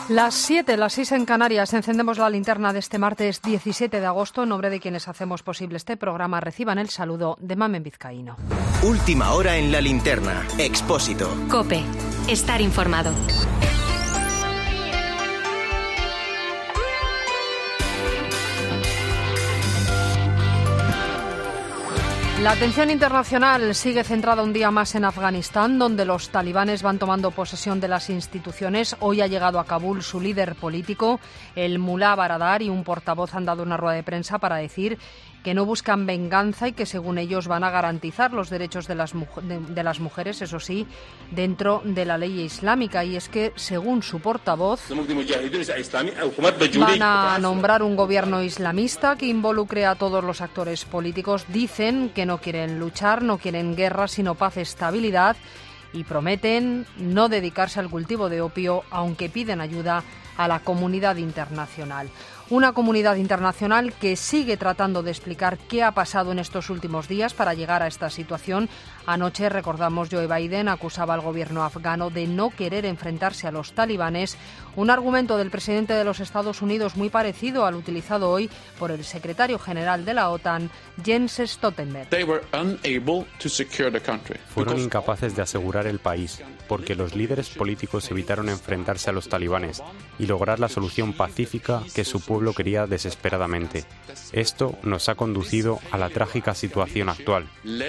Las 7, las 6 en Canarias. Encendemos la linterna de este martes 17 de agosto. En nombre de quienes hacemos posible este programa, reciban el saludo de Mamen Vizcaíno. Última hora en la linterna. Expósito. COPE. Estar informado. La atención internacional sigue centrada un día más en Afganistán, donde los talibanes van tomando posesión de las instituciones. Hoy ha llegado a Kabul su líder político, el Mullah Baradar, y un portavoz han dado una rueda de prensa para decir que no buscan venganza y que según ellos van a garantizar los derechos de las mujeres, eso sí, dentro de la ley islámica. Y es que, según su portavoz, van a nombrar un gobierno islamista que involucre a todos los actores políticos. Dicen que no quieren luchar, no quieren guerra, sino paz y estabilidad, y prometen no dedicarse al cultivo de opio, aunque piden ayuda a la comunidad internacional. Una comunidad internacional que sigue tratando de explicar qué ha pasado en estos últimos días para llegar a esta situación. Anoche, recordamos, Joe Biden acusaba al gobierno afgano de no querer enfrentarse a los talibanes, un argumento del presidente de los Estados Unidos muy parecido al utilizado hoy por el secretario general de la OTAN, Jens Stoltenberg. Fueron incapaces de asegurar el país porque los líderes políticos evitaron enfrentarse a los talibanes y lograr la solución pacífica que su pueblo quería desesperadamente. Esto nos ha conducido a la trágica situación actual.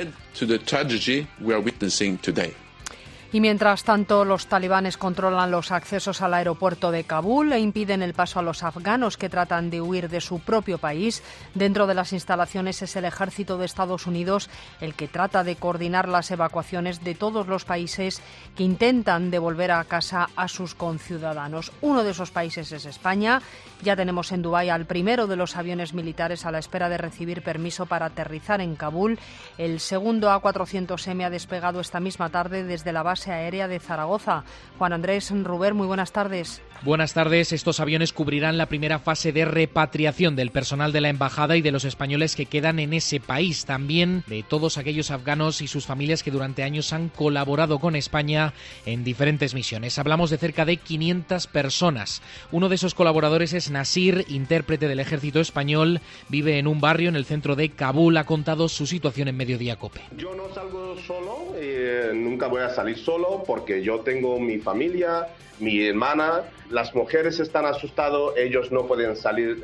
Y mientras tanto, los talibanes controlan los accesos al aeropuerto de Kabul e impiden el paso a los afganos que tratan de huir de su propio país. Dentro de las instalaciones es el ejército de Estados Unidos el que trata de coordinar las evacuaciones de todos los países que intentan devolver a casa a sus conciudadanos. Uno de esos países es España. Ya tenemos en Dubái al primero de los aviones militares a la espera de recibir permiso para aterrizar en Kabul. El segundo A400M ha despegado esta misma tarde desde la base aérea de Zaragoza. Juan Andrés Ruber, muy buenas tardes. Buenas tardes. Estos aviones cubrirán la primera fase de repatriación del personal de la embajada y de los españoles que quedan en ese país. También de todos aquellos afganos y sus familias que durante años han colaborado con España en diferentes misiones. Hablamos de cerca de 500 personas. Uno de esos colaboradores es Nasir, intérprete del ejército español. Vive en un barrio en el centro de Kabul. Ha contado su situación en Mediodía COPE. Yo no salgo solo, nunca voy a salir solo porque yo tengo mi familia, mi hermana. Las mujeres están asustadas, ellos no pueden salir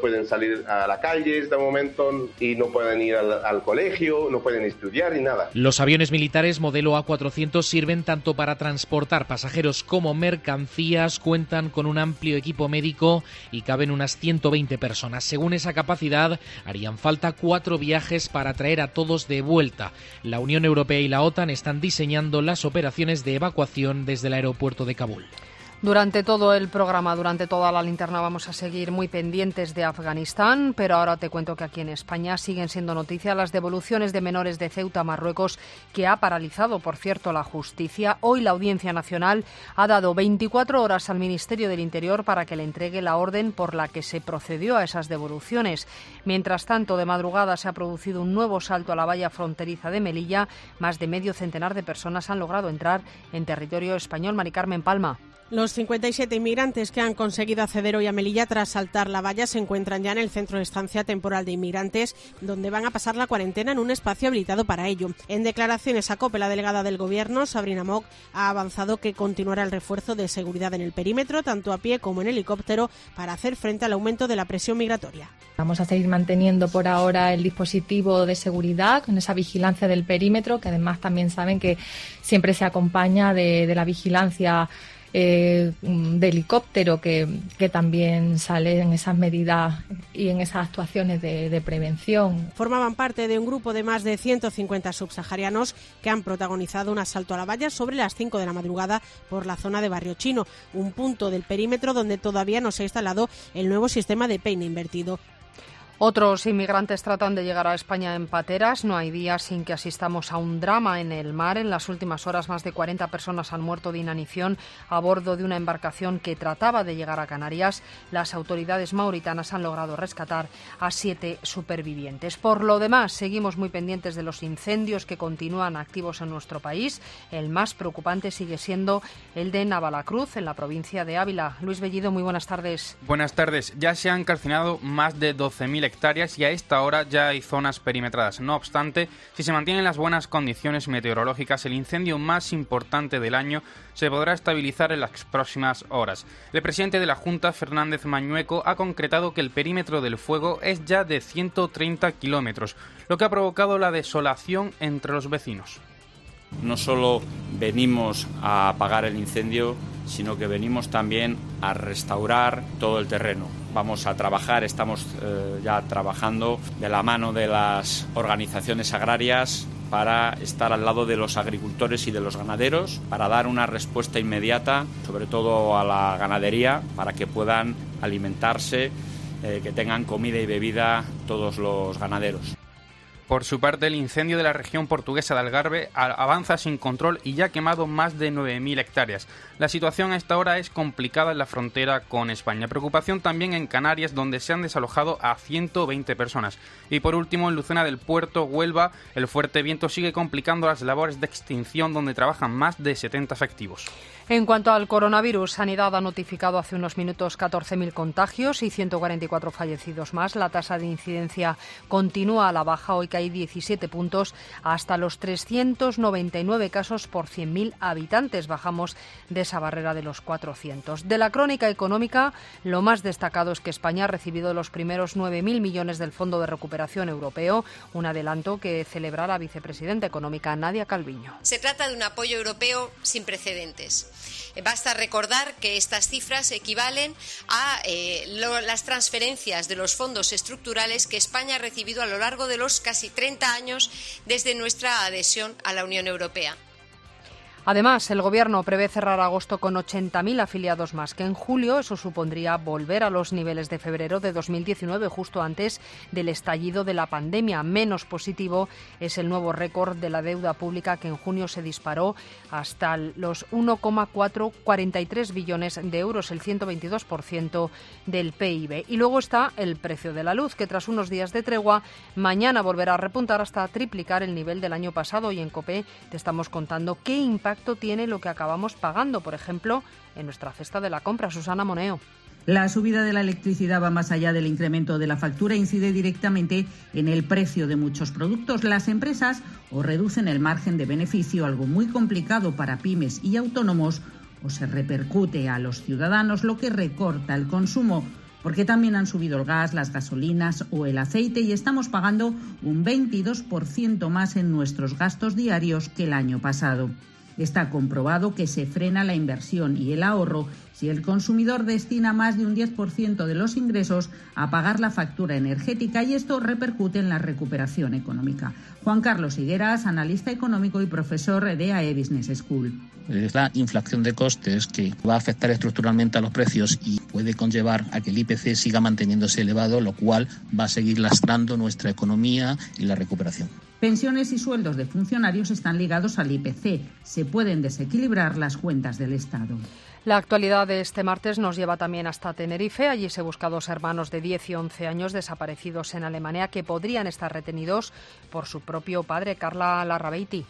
a la calle de momento y no pueden ir al colegio, no pueden estudiar ni nada. Los aviones militares modelo A400 sirven tanto para transportar pasajeros como mercancías, cuentan con un amplio equipo médico y caben unas 120 personas. Según esa capacidad, harían falta 4 viajes para traer a todos de vuelta. La Unión Europea y la OTAN están diseñando las operaciones de evacuación desde el aeropuerto de Kabul. Durante todo el programa, durante toda la linterna, vamos a seguir muy pendientes de Afganistán, pero ahora te cuento que aquí en España siguen siendo noticia las devoluciones de menores de Ceuta a Marruecos, que ha paralizado, por cierto, la justicia. Hoy la Audiencia Nacional ha dado 24 horas al Ministerio del Interior para que le entregue la orden por la que se procedió a esas devoluciones. Mientras tanto, de madrugada se ha producido un nuevo salto a la valla fronteriza de Melilla. Más de medio centenar de personas han logrado entrar en territorio español. Mari Carmen Palma. Los 57 inmigrantes que han conseguido acceder hoy a Melilla tras saltar la valla se encuentran ya en el centro de estancia temporal de inmigrantes, donde van a pasar la cuarentena en un espacio habilitado para ello. En declaraciones a COPE, la delegada del Gobierno, Sabrina Mock, ha avanzado que continuará el refuerzo de seguridad en el perímetro, tanto a pie como en helicóptero, para hacer frente al aumento de la presión migratoria. Vamos a seguir manteniendo por ahora el dispositivo de seguridad con esa vigilancia del perímetro, que además también saben que siempre se acompaña de la vigilancia de helicóptero que también sale en esas medidas y en esas actuaciones de prevención. Formaban parte de un grupo de más de 150 subsaharianos que han protagonizado un asalto a la valla sobre las 5 de la madrugada por la zona de Barrio Chino, un punto del perímetro donde todavía no se ha instalado el nuevo sistema de peine invertido. Otros inmigrantes tratan de llegar a España en pateras. No hay día sin que asistamos a un drama en el mar. En las últimas horas, más de 40 personas han muerto de inanición a bordo de una embarcación que trataba de llegar a Canarias. Las autoridades mauritanas han logrado rescatar a 7 supervivientes. Por lo demás, seguimos muy pendientes de los incendios que continúan activos en nuestro país. El más preocupante sigue siendo el de Navalacruz, en la provincia de Ávila. Luis Bellido, muy buenas tardes. Buenas tardes. Ya se han calcinado más de 12.000 hectáreas y a esta hora ya hay zonas perimetradas. No obstante, si se mantienen las buenas condiciones meteorológicas, el incendio más importante del año se podrá estabilizar en las próximas horas. El presidente de la Junta, Fernández Mañueco, ha concretado que el perímetro del fuego es ya de 130 kilómetros, lo que ha provocado la desolación entre los vecinos. No solo venimos a apagar el incendio, sino que venimos también a restaurar todo el terreno. Vamos a trabajar, estamos ya trabajando de la mano de las organizaciones agrarias para estar al lado de los agricultores y de los ganaderos, para dar una respuesta inmediata, sobre todo a la ganadería, para que puedan alimentarse, que tengan comida y bebida todos los ganaderos. Por su parte, el incendio de la región portuguesa de Algarve avanza sin control y ya ha quemado más de 9.000 hectáreas. La situación a esta hora es complicada en la frontera con España. Preocupación también en Canarias, donde se han desalojado a 120 personas. Y por último, en Lucena del Puerto, Huelva, el fuerte viento sigue complicando las labores de extinción, donde trabajan más de 70 efectivos. En cuanto al coronavirus, Sanidad ha notificado hace unos minutos 14.000 contagios y 144 fallecidos más. La tasa de incidencia continúa a la baja, hoy cae 17 puntos hasta los 399 casos por 100.000 habitantes. Bajamos de esa barrera de los 400. De la crónica económica, lo más destacado es que España ha recibido los primeros 9.000 millones del Fondo de Recuperación Europeo, un adelanto que celebra la vicepresidenta económica Nadia Calviño. Se trata de un apoyo europeo sin precedentes. Basta recordar que estas cifras equivalen a las transferencias de los fondos estructurales que España ha recibido a lo largo de los casi 30 años desde nuestra adhesión a la Unión Europea. Además, el Gobierno prevé cerrar agosto con 80.000 afiliados más que en julio. Eso supondría volver a los niveles de febrero de 2019, justo antes del estallido de la pandemia. Menos positivo es el nuevo récord de la deuda pública, que en junio se disparó hasta los 1,443 billones de euros, el 122% del PIB. Y luego está el precio de la luz, que tras unos días de tregua, mañana volverá a repuntar hasta triplicar el nivel del año pasado. Y en COPE te estamos contando qué impacto tiene lo que acabamos pagando, por ejemplo, en nuestra cesta de la compra. Susana Moneo. La subida de la electricidad va más allá del incremento de la factura e incide directamente en el precio de muchos productos. Las empresas o reducen el margen de beneficio, algo muy complicado para pymes y autónomos, o se repercute a los ciudadanos, lo que recorta el consumo, porque también han subido el gas, las gasolinas o el aceite y estamos pagando un 22% más en nuestros gastos diarios que el año pasado. Está comprobado que se frena la inversión y el ahorro si el consumidor destina más de un 10% de los ingresos a pagar la factura energética, y esto repercute en la recuperación económica. Juan Carlos Higueras, analista económico y profesor de AE Business School. Es la inflación de costes que va a afectar estructuralmente a los precios y puede conllevar a que el IPC siga manteniéndose elevado, lo cual va a seguir lastrando nuestra economía y la recuperación. Pensiones y sueldos de funcionarios están ligados al IPC. Se pueden desequilibrar las cuentas del Estado. La actualidad de este martes nos lleva también hasta Tenerife. Allí se busca a 2 hermanos de 10 y 11 años desaparecidos en Alemania que podrían estar retenidos por su propio padre, Carla Larrabeiti.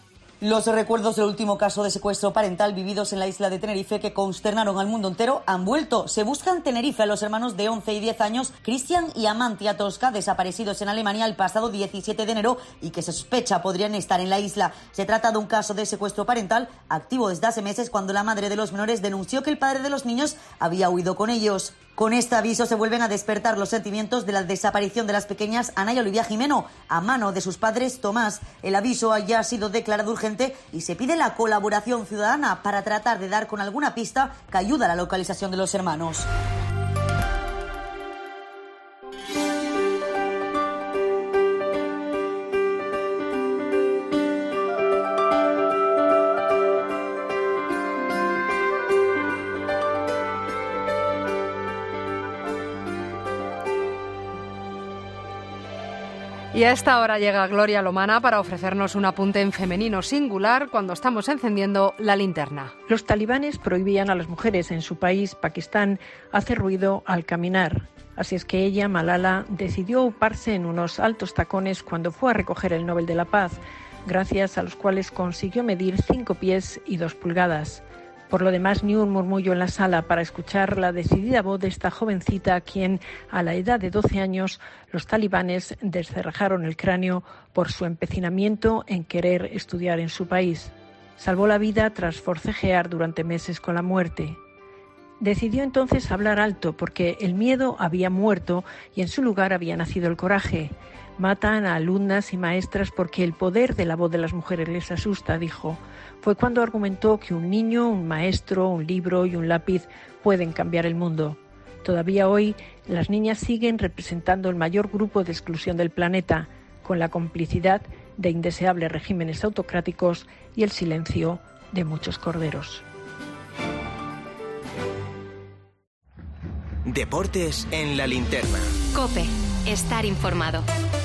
Los recuerdos del último caso de secuestro parental vividos en la isla de Tenerife, que consternaron al mundo entero, han vuelto. Se busca en Tenerife a los hermanos de 11 y 10 años, Cristian y Amantia Tosca, desaparecidos en Alemania el pasado 17 de enero y que se sospecha podrían estar en la isla. Se trata de un caso de secuestro parental activo desde hace meses, cuando la madre de los menores denunció que el padre de los niños había huido con ellos. Con este aviso se vuelven a despertar los sentimientos de la desaparición de las pequeñas Ana y Olivia Jimeno, a mano de sus padres Tomás. El aviso ya ha sido declarado urgente y se pide la colaboración ciudadana para tratar de dar con alguna pista que ayude a la localización de los hermanos. Y a esta hora llega Gloria Lomana para ofrecernos un apunte en femenino singular cuando estamos encendiendo la linterna. Los talibanes prohibían a las mujeres en su país, Pakistán, hacer ruido al caminar. Así es que ella, Malala, decidió uparse en unos altos tacones cuando fue a recoger el Nobel de la Paz, gracias a los cuales consiguió medir 5 pies y 2 pulgadas. Por lo demás, ni un murmullo en la sala para escuchar la decidida voz de esta jovencita a quien, a la edad de 12 años, los talibanes descerrajaron el cráneo por su empecinamiento en querer estudiar en su país. Salvó la vida tras forcejear durante meses con la muerte. Decidió entonces hablar alto porque el miedo había muerto y en su lugar había nacido el coraje. Matan a alumnas y maestras porque el poder de la voz de las mujeres les asusta, dijo. Fue cuando argumentó que un niño, un maestro, un libro y un lápiz pueden cambiar el mundo. Todavía hoy, las niñas siguen representando el mayor grupo de exclusión del planeta, con la complicidad de indeseables regímenes autocráticos y el silencio de muchos corderos. Deportes en la linterna. COPE. Estar informado.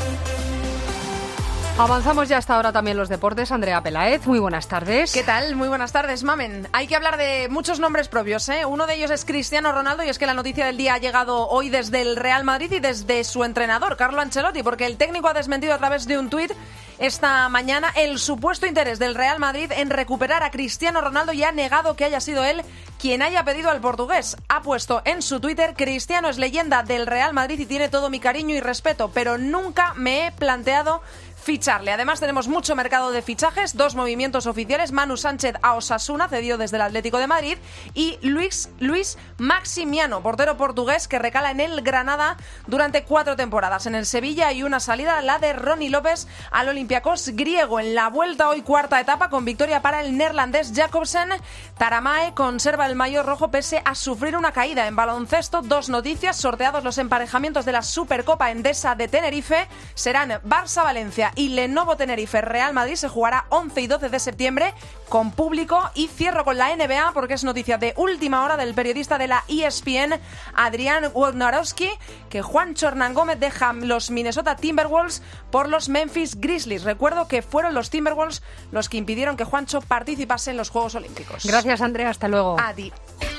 Avanzamos ya hasta ahora también los deportes. Andrea Pelaez, muy buenas tardes. ¿Qué tal? Muy buenas tardes, Mamen. Hay que hablar de muchos nombres propios, ¿eh? Uno de ellos es Cristiano Ronaldo y es que la noticia del día ha llegado hoy desde el Real Madrid y desde su entrenador, Carlo Ancelotti, porque el técnico ha desmentido a través de un tuit esta mañana el supuesto interés del Real Madrid en recuperar a Cristiano Ronaldo y ha negado que haya sido él quien haya pedido al portugués. Ha puesto en su Twitter: Cristiano es leyenda del Real Madrid y tiene todo mi cariño y respeto, pero nunca me he planteado ficharle. Además tenemos mucho mercado de fichajes, 2 movimientos oficiales: Manu Sánchez a Osasuna, cedido desde el Atlético de Madrid, y Luis Maximiano, portero portugués que recala en el Granada durante 4 temporadas. En el Sevilla hay una salida, la de Ronnie López al Olympiacos griego. En la vuelta hoy, 4ª etapa con victoria para el neerlandés Jacobsen. Taramae conserva el maillot rojo pese a sufrir una caída. En baloncesto, 2 noticias: sorteados los emparejamientos de la Supercopa Endesa de Tenerife, serán Barça-Valencia y Lenovo Tenerife-Real Madrid. Se jugará 11 y 12 de septiembre con público. Y cierro con la NBA porque es noticia de última hora del periodista de la ESPN, Adrián Wojnarowski, que Juancho Hernán Gómez deja los Minnesota Timberwolves por los Memphis Grizzlies. Recuerdo que fueron los Timberwolves los que impidieron que Juancho participase en los Juegos Olímpicos. Gracias, Andrea. Hasta luego. A ti.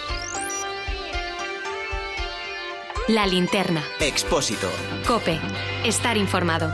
La linterna. Expósito. COPE. Estar informado.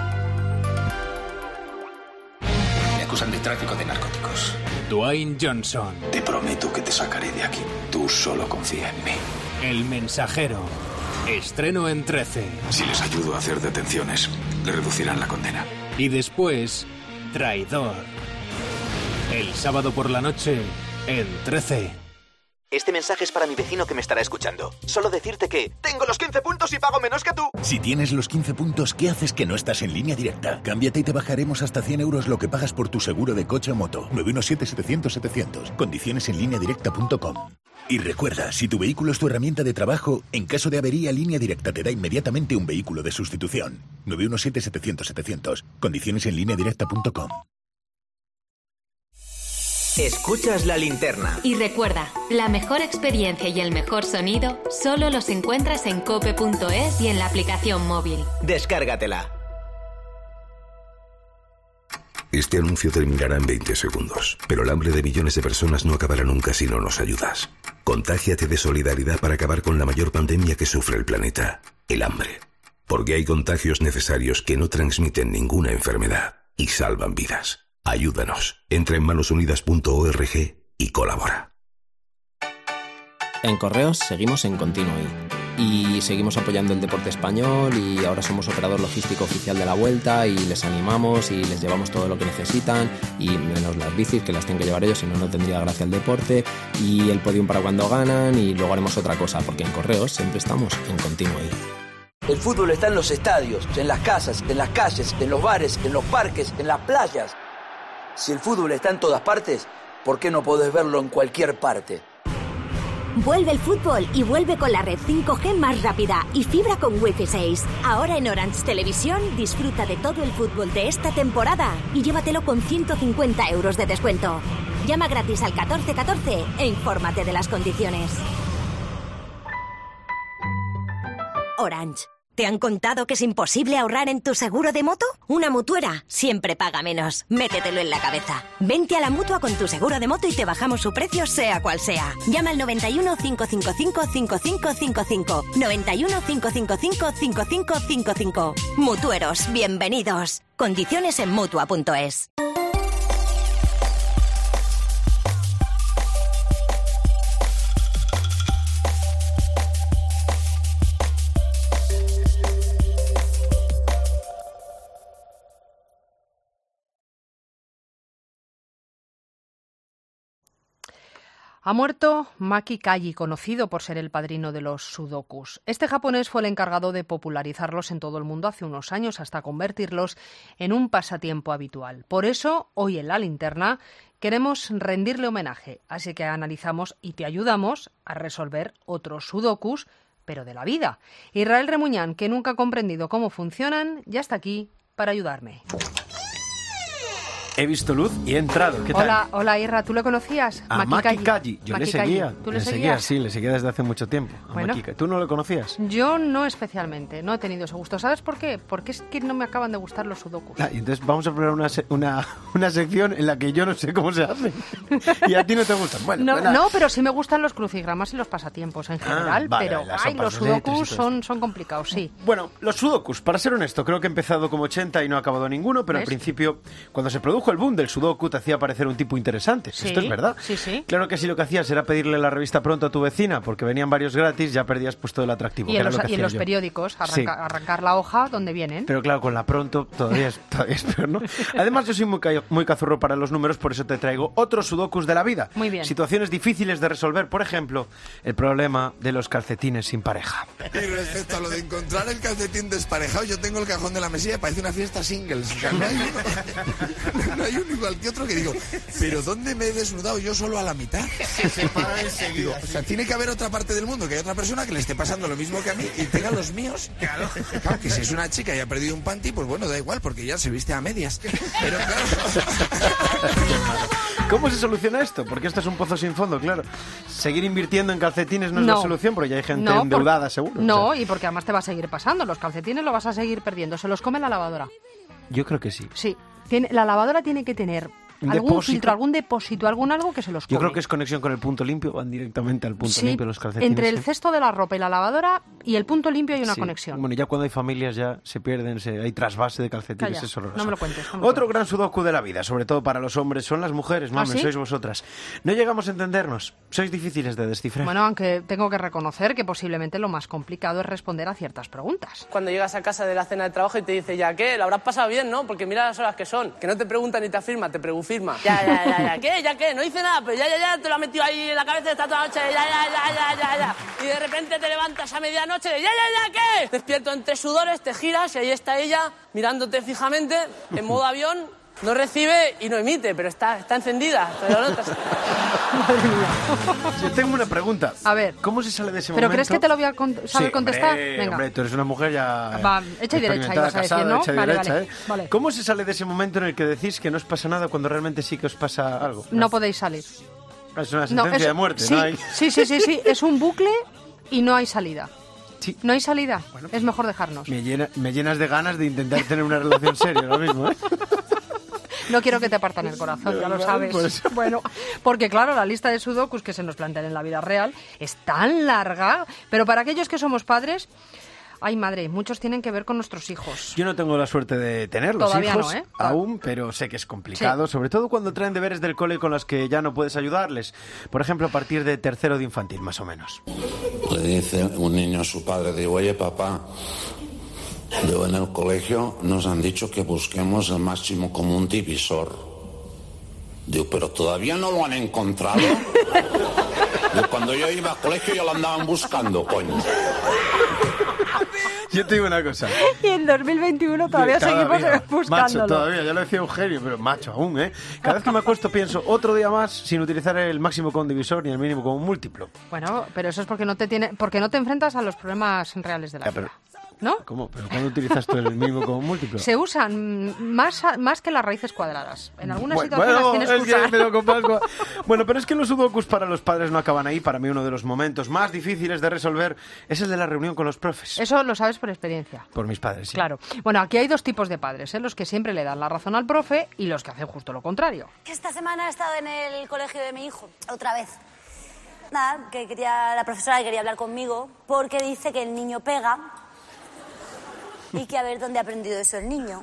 Acusan de tráfico de narcóticos. Dwayne Johnson. Te prometo que te sacaré de aquí. Tú solo confía en mí. El Mensajero. Estreno en 13. Si les ayudo a hacer detenciones, le reducirán la condena. Y después, Traidor. El sábado por la noche, en 13. Este mensaje es para mi vecino que me estará escuchando. Solo decirte que tengo los 15 puntos y pago menos que tú. Si tienes los 15 puntos, ¿qué haces que no estás en Línea Directa? Cámbiate y te bajaremos hasta 100 euros lo que pagas por tu seguro de coche o moto. 917-700-700. Condiciones en lineadirecta.com. Y recuerda, si tu vehículo es tu herramienta de trabajo, en caso de avería, Línea Directa te da inmediatamente un vehículo de sustitución. 917-700-700. Condiciones en lineadirecta.com. Escuchas la linterna. Y recuerda, la mejor experiencia y el mejor sonido solo los encuentras en cope.es y en la aplicación móvil. Descárgatela. Este anuncio terminará en 20 segundos, pero el hambre de millones de personas no acabará nunca si no nos ayudas. Contágiate de solidaridad para acabar con la mayor pandemia que sufre el planeta, el hambre. Porque hay contagios necesarios que no transmiten ninguna enfermedad y salvan vidas. Ayúdanos. Entra en manosunidas.org y colabora. En Correos seguimos en Continuo y seguimos apoyando el deporte español y ahora somos operador logístico oficial de la Vuelta y les animamos y les llevamos todo lo que necesitan y menos las bicis que las tienen que llevar ellos, si no, no tendría gracia el deporte, y el podium para cuando ganan, y luego haremos otra cosa porque en Correos siempre estamos en Continuo. El fútbol está en los estadios, en las casas, en las calles, en los bares, en los parques, en las playas. Si el fútbol está en todas partes, ¿por qué no podés verlo en cualquier parte? Vuelve el fútbol y vuelve con la red 5G más rápida y fibra con Wi-Fi 6. Ahora en Orange Televisión disfruta de todo el fútbol de esta temporada y llévatelo con 150 euros de descuento. Llama gratis al 1414 e infórmate de las condiciones. Orange. ¿Te han contado que es imposible ahorrar en tu seguro de moto? Una mutuera siempre paga menos. Métetelo en la cabeza. Vente a la Mutua con tu seguro de moto y te bajamos su precio sea cual sea. Llama al 91 555 5555. 91 555 5555. Mutueros, bienvenidos. Condiciones en Mutua.es. Ha muerto Maki Kaji, conocido por ser el padrino de los sudokus. Este japonés fue el encargado de popularizarlos en todo el mundo hace unos años, hasta convertirlos en un pasatiempo habitual. Por eso, hoy en La Linterna queremos rendirle homenaje, así que analizamos y te ayudamos a resolver otros sudokus, pero de la vida. Israel Remuñán, que nunca ha comprendido cómo funcionan, ya está aquí para ayudarme. He visto luz y he entrado. ¿Qué tal? Hola Irra, ¿tú lo conocías? A Maki Kaji. Yo le seguía. ¿Tú le seguías? Sí, le seguía desde hace mucho tiempo. Bueno. ¿Tú no lo conocías? Yo no especialmente, no he tenido ese gusto. ¿Sabes por qué? Porque es que no me acaban de gustar los sudokus. Y entonces vamos a poner una sección en la que yo no sé cómo se hace. Y a ti no te gustan. Bueno, no, pero sí me gustan los crucigramas y los pasatiempos en general, pero los sudokus son complicados, sí. Bueno, los sudokus, para ser honesto, creo que he empezado como 80 y no he acabado ninguno, pero ¿ves? Al principio, cuando se produjo el boom del sudoku, te hacía parecer un tipo interesante. Sí, esto es verdad. Sí. Claro que si lo que hacías era pedirle la revista Pronto a tu vecina, porque venían varios gratis, ya perdías pues todo el atractivo. Y en los periódicos, arrancar la hoja donde vienen. Pero claro, con la Pronto todavía es peor, ¿no? Además, yo soy muy cazurro para los números, por eso te traigo otros sudokus de la vida. Muy bien. Situaciones difíciles de resolver, por ejemplo, el problema de los calcetines sin pareja. Y respecto a lo de encontrar el calcetín desparejado, yo tengo el cajón de la mesilla, parece una fiesta singles. No hay uno igual que otro que digo, pero ¿dónde me he desnudado yo solo a la mitad? Se separa enseguida. O sea, tiene que haber otra parte del mundo, que hay otra persona que le esté pasando lo mismo que a mí y tenga los míos. Claro, que si es una chica y ha perdido un panty, pues bueno, da igual, porque ya se viste a medias. Pero claro... ¿Cómo se soluciona esto? Porque esto es un pozo sin fondo, claro. Seguir invirtiendo en calcetines no es la solución, porque ya hay gente endeudada, seguro. No, y porque además te va a seguir pasando. Los calcetines lo vas a seguir perdiendo. Se los come la lavadora. Yo creo que sí. Sí. La lavadora tiene que tener algún filtro, algún depósito, algo que se los come. Yo creo que es conexión con el punto limpio, van directamente al punto limpio los calcetines. Entre el cesto de la ropa y la lavadora y el punto limpio hay una conexión. Bueno, ya cuando hay familias ya se pierden, hay trasvase de calcetines. Calla, es horroroso. No me lo cuentes. Otro gran sudoku de la vida, sobre todo para los hombres, son las mujeres, mamen, ¿sí? Sois vosotras. No llegamos a entendernos, sois difíciles de descifrar. Bueno, aunque tengo que reconocer que posiblemente lo más complicado es responder a ciertas preguntas. Cuando llegas a casa de la cena de trabajo y te dice, ¿ya qué? ¿Lo habrás pasado bien, no? Porque mira las horas que son. Que no te preguntan ni te afirma, te pregufirma. Ya. ¿Qué? ¿Ya qué? No hice nada, pero ya, te lo ha metido ahí en la cabeza, está toda la noche, ya. Y de repente te levantas a medianoche, ya, ¿qué? Despierto entre sudores, te giras y ahí está ella, mirándote fijamente, en modo avión, no recibe y no emite, pero está encendida. Pero no te... Madre mía. Yo tengo una pregunta. A ver. ¿Cómo se sale de ese momento? ¿Pero crees que te lo voy a saber contestar? Venga. Hombre, tú eres una mujer ya... Va, hecha y derecha, ibas a decir, ¿no? Vale. ¿Cómo se sale de ese momento en el que decís que no os pasa nada cuando realmente sí que os pasa algo? No podéis salir. Es una sentencia de muerte, sí, ¿no? Hay... Sí. Es un bucle y no hay salida. Sí. No hay salida. Bueno, es mejor dejarnos. Me llenas de ganas de intentar tener una relación seria ahora mismo, ¿eh? No quiero que te partan el corazón, ya lo sabes. Pues... Bueno, porque claro, la lista de sudokus que se nos plantean en la vida real es tan larga, pero para aquellos que somos padres... Ay, madre, muchos tienen que ver con nuestros hijos. Yo no tengo la suerte de tenerlos, todavía hijos, no, aún, pero sé que es complicado, sobre todo cuando traen deberes del cole con los que ya no puedes ayudarles. Por ejemplo, a partir de tercero de infantil, más o menos. Le dice un niño a su padre, digo, oye, papá, en el colegio nos han dicho que busquemos el máximo común divisor. Digo, pero todavía no lo han encontrado. Digo, cuando yo iba al colegio ya lo andaban buscando, coño. Yo te digo una cosa. Y en 2021 todavía seguimos buscándolo. Macho, todavía, ya lo decía Eugenio, pero macho aún, ¿eh? Cada vez que me acuesto pienso, otro día más sin utilizar el máximo común divisor ni el mínimo común múltiplo. Bueno, pero eso es porque no te enfrentas a los problemas reales de la vida. ¿No? ¿Cómo? ¿Pero cuándo utilizas tú el mínimo como múltiplo? Se usan más que las raíces cuadradas. En algunas situaciones tienes que usar. Bueno, pero es que los sudokus para los padres no acaban ahí. Para mí uno de los momentos más difíciles de resolver es el de la reunión con los profes. Eso lo sabes por experiencia. Por mis padres, sí. Claro. Bueno, aquí hay dos tipos de padres, los que siempre le dan la razón al profe y los que hacen justo lo contrario. Esta semana he estado en el colegio de mi hijo, otra vez. Nada, que la profesora quería hablar conmigo porque dice que el niño pega y que a ver dónde ha aprendido eso el niño.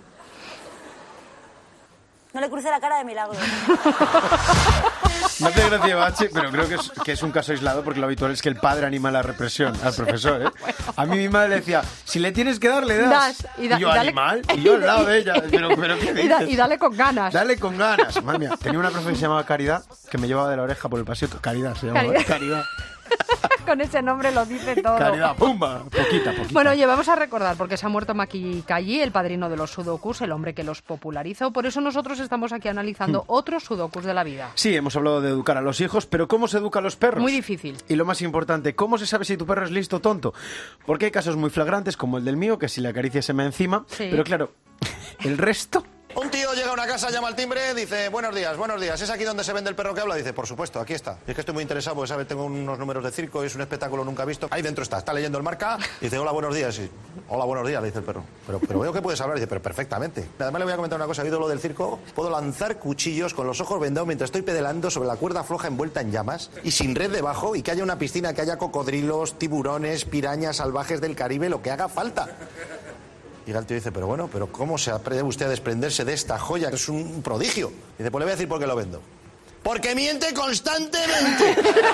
No le crucé la cara de milagro. No te gracia, Bache, pero creo que es un caso aislado porque lo habitual es que el padre anima la represión al profesor, ¿eh? A mí mi madre le decía, si le tienes que dar, le das. Y yo, animal, y yo al lado de ella. Pero ¿qué dices? Y dale con ganas. Dale con ganas. Madre mía, tenía una profe que se llamaba Caridad, que me llevaba de la oreja por el paseo. Caridad se llamaba, Caridad. Con ese nombre lo dice todo. Caridad, pumba, poquita. Bueno, oye, vamos a recordar, porque se ha muerto Maki Kayi, el padrino de los sudokus, el hombre que los popularizó. Por eso nosotros estamos aquí analizando otros sudokus de la vida. Sí, hemos hablado de educar a los hijos, pero ¿cómo se educa a los perros? Muy difícil. Y lo más importante, ¿cómo se sabe si tu perro es listo o tonto? Porque hay casos muy flagrantes, como el del mío, que si le acaricia se me encima. Sí. Pero claro, el resto... Un tío llega a una casa, llama al timbre, dice, buenos días, ¿es aquí donde se vende el perro que habla? Dice, por supuesto, aquí está. Y es que estoy muy interesado porque, ¿sabes? Tengo unos números de circo y es un espectáculo nunca visto. Ahí dentro está leyendo el Marca, y dice, hola, buenos días. Y, hola, buenos días, le dice el perro. Pero veo que puedes hablar. Y dice, pero perfectamente. Además le voy a comentar una cosa, ¿ha oído lo del circo? Puedo lanzar cuchillos con los ojos vendados mientras estoy pedalando sobre la cuerda floja envuelta en llamas y sin red debajo, y que haya una piscina, que haya cocodrilos, tiburones, pirañas salvajes del Caribe, lo que haga falta. Y el tío dice, pero bueno, ¿cómo se atreve usted a desprenderse de esta joya? Es un prodigio. Y dice, pues le voy a decir por qué lo vendo. ¡Porque miente constantemente!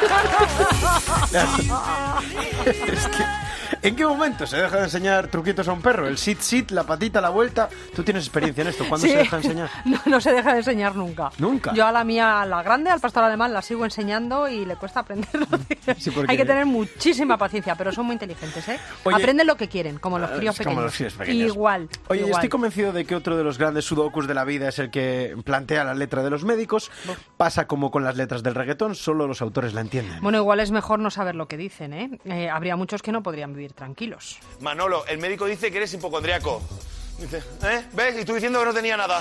Es que, ¿en qué momento se deja de enseñar truquitos a un perro? El sit, la patita, la vuelta. ¿Tú tienes experiencia en esto? ¿Cuándo se deja de enseñar? No se deja de enseñar nunca. ¿Nunca? Yo a la mía, la grande, al pastor alemán, la sigo enseñando y le cuesta aprenderlo. Sí, porque... Hay que tener muchísima paciencia, pero son muy inteligentes, ¿eh? Oye, aprenden lo que quieren, como los críos pequeños. Como los críos pequeños. Igual. Oye, igual. Estoy convencido de que otro de los grandes sudokus de la vida es el que plantea la letra de los médicos. Pasa como con las letras del reggaetón, solo los autores la entienden. Bueno, igual es mejor no saber lo que dicen, ¿eh? Habría muchos que no podrían vivir tranquilos. Manolo, el médico dice que eres hipocondriaco. Dice, ¿ves? Y tú diciendo que no tenía nada,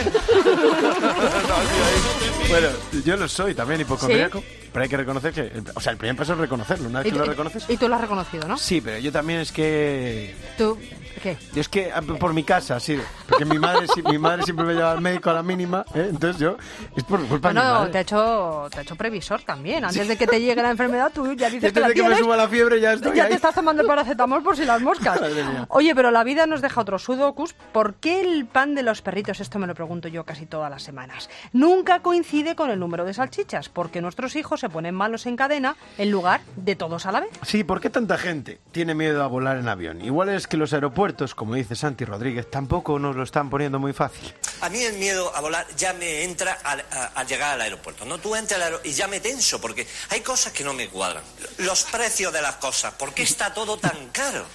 Bueno, yo lo soy también hipocondriaco, ¿sí? Pero hay que reconocer que... el primer paso es reconocerlo, una vez que lo reconoces... Y tú lo has reconocido, ¿no? Sí, pero yo también es que... ¿Tú qué? Yo es que por mi casa, sí, porque mi madre siempre me lleva al médico a la mínima, entonces yo... Es por culpa de mi madre. Te ha hecho previsor también, antes de que te llegue la enfermedad tú ya dices que la tienes... que me suba la fiebre ya estoy ya ahí. Te estás tomando el paracetamol por si las moscas. Oye, pero la vida nos deja otro sudokus. ¿Por qué el pan de los perritos, esto me lo pregunto yo casi todas las semanas, nunca coincide con el número de salchichas? Porque nuestros hijos se ponen malos en cadena en lugar de todos a la vez. Sí, ¿por qué tanta gente tiene miedo a volar en avión? Igual es que los aeropuertos, como dice Santi Rodríguez, tampoco nos lo están poniendo muy fácil. A mí el miedo a volar ya me entra al llegar al aeropuerto, ¿no? Tú entras al aeropuerto y ya me tenso, porque hay cosas que no me cuadran. Los precios de las cosas, ¿por qué está todo tan caro?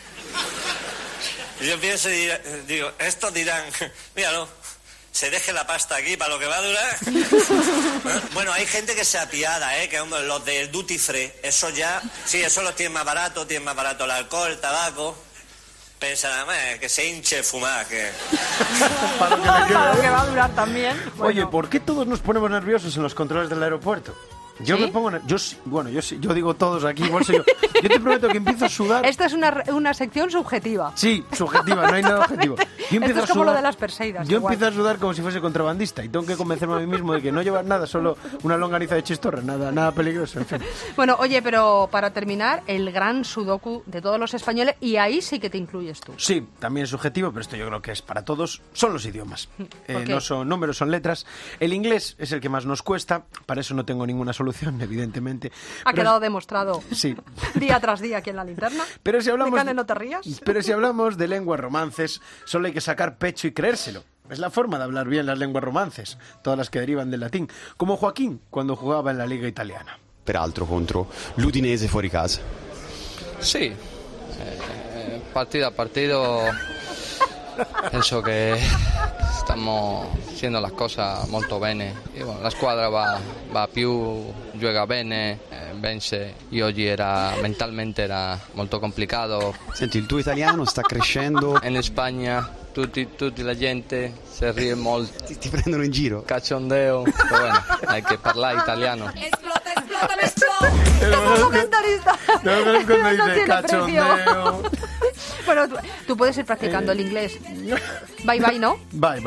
Yo pienso y digo, estos dirán, míralo, se deje la pasta aquí para lo que va a durar. Bueno, hay gente que se apiada, que los del duty free, eso ya, sí, eso los tienen más barato el alcohol, el tabaco. Pensarán, que se hinche fumar, que... Para lo que va a durar también. Bueno. Oye, ¿por qué todos nos ponemos nerviosos en los controles del aeropuerto? Yo me pongo... Yo digo todos aquí, igual soy yo. Yo te prometo que empiezo a sudar... Esta es una sección subjetiva. Sí, subjetiva, no hay nada objetivo. Esto es como lo de las Perseidas. Yo empiezo a sudar como si fuese contrabandista y tengo que convencerme a mí mismo de que no llevar nada, solo una longaniza de chistorra, nada peligroso, en fin. Bueno, oye, pero para terminar, el gran sudoku de todos los españoles, y ahí sí que te incluyes tú. Sí, también es subjetivo, pero esto yo creo que es para todos, son los idiomas. No son números, son letras. El inglés es el que más nos cuesta, para eso no tengo ninguna solución, evidentemente. Ha quedado demostrado sí. Día tras día aquí en la linterna. Pero si hablamos no te rías. Pero si hablamos de lenguas romances, solo hay que sacar pecho y creérselo. Es la forma de hablar bien las lenguas romances, todas las que derivan del latín, como Joaquín cuando jugaba en la Liga Italiana. Peraltro contro l'Udinese fuori casa. Sì, partito a partito penso che stiamo facendo le cose molto bene. La squadra va più, gioca bene, vence. Oggi mentalmente era molto complicato. Senti, il tuo italiano sta crescendo. In Spagna tutti la gente si ríe molto. Ti prendono in giro. Cachondeo. Pero bueno, hay que parlare italiano. ¡Explota! Como comentarista. No dice cachondeo. Bueno, tú puedes ir practicando el inglés. Bye, ¿no? Bye.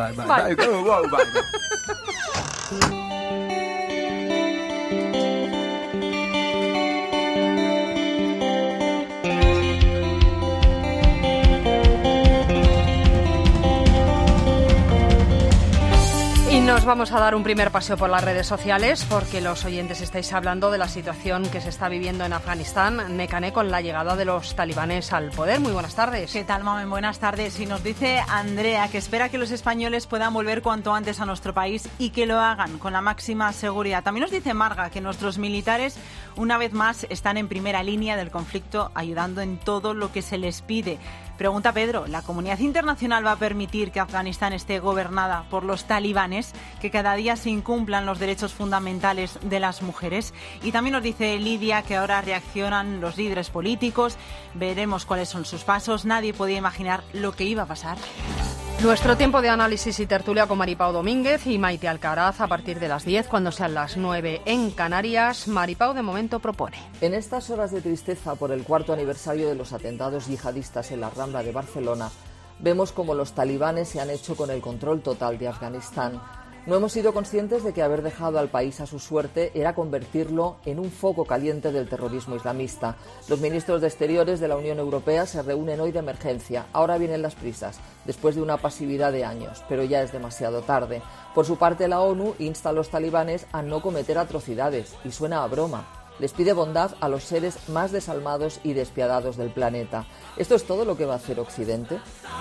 Nos vamos a dar un primer paseo por las redes sociales porque los oyentes estáis hablando de la situación que se está viviendo en Afganistán, Nekane, con la llegada de los talibanes al poder. Muy buenas tardes. ¿Qué tal, Mamen? Buenas tardes. Y nos dice Andrea que espera que los españoles puedan volver cuanto antes a nuestro país y que lo hagan con la máxima seguridad. También nos dice Marga que nuestros militares, una vez más, están en primera línea del conflicto, ayudando en todo lo que se les pide. Pregunta Pedro, ¿la comunidad internacional va a permitir que Afganistán esté gobernada por los talibanes, que cada día se incumplan los derechos fundamentales de las mujeres? Y también nos dice Lidia que ahora reaccionan los líderes políticos, veremos cuáles son sus pasos, nadie podía imaginar lo que iba a pasar. Nuestro tiempo de análisis y tertulia con Maripau Domínguez y Maite Alcaraz a partir de las 10, cuando sean las 9 en Canarias. Maripau de momento propone. En estas horas de tristeza por el 4º aniversario de los atentados yihadistas en la Rambla de Barcelona, vemos cómo los talibanes se han hecho con el control total de Afganistán. No hemos sido conscientes de que haber dejado al país a su suerte era convertirlo en un foco caliente del terrorismo islamista. Los ministros de Exteriores de la Unión Europea se reúnen hoy de emergencia. Ahora vienen las prisas, después de una pasividad de años, pero ya es demasiado tarde. Por su parte, la ONU insta a los talibanes a no cometer atrocidades, y suena a broma. Les pide bondad a los seres más desalmados y despiadados del planeta. ¿Esto es todo lo que va a hacer Occidente?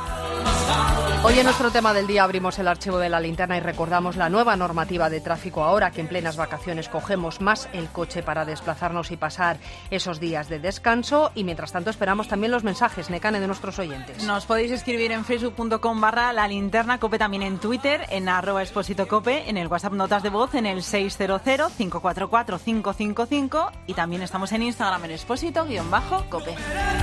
Hoy en nuestro tema del día abrimos el archivo de la linterna y recordamos la nueva normativa de tráfico ahora que en plenas vacaciones cogemos más el coche para desplazarnos y pasar esos días de descanso. Y mientras tanto esperamos también los mensajes, Nekane, de nuestros oyentes. Nos podéis escribir en facebook.com/lalinterna, Cope también en Twitter, en @expositocope, en el WhatsApp notas de voz en el 600-544-555 y también estamos en Instagram en expósito_cope.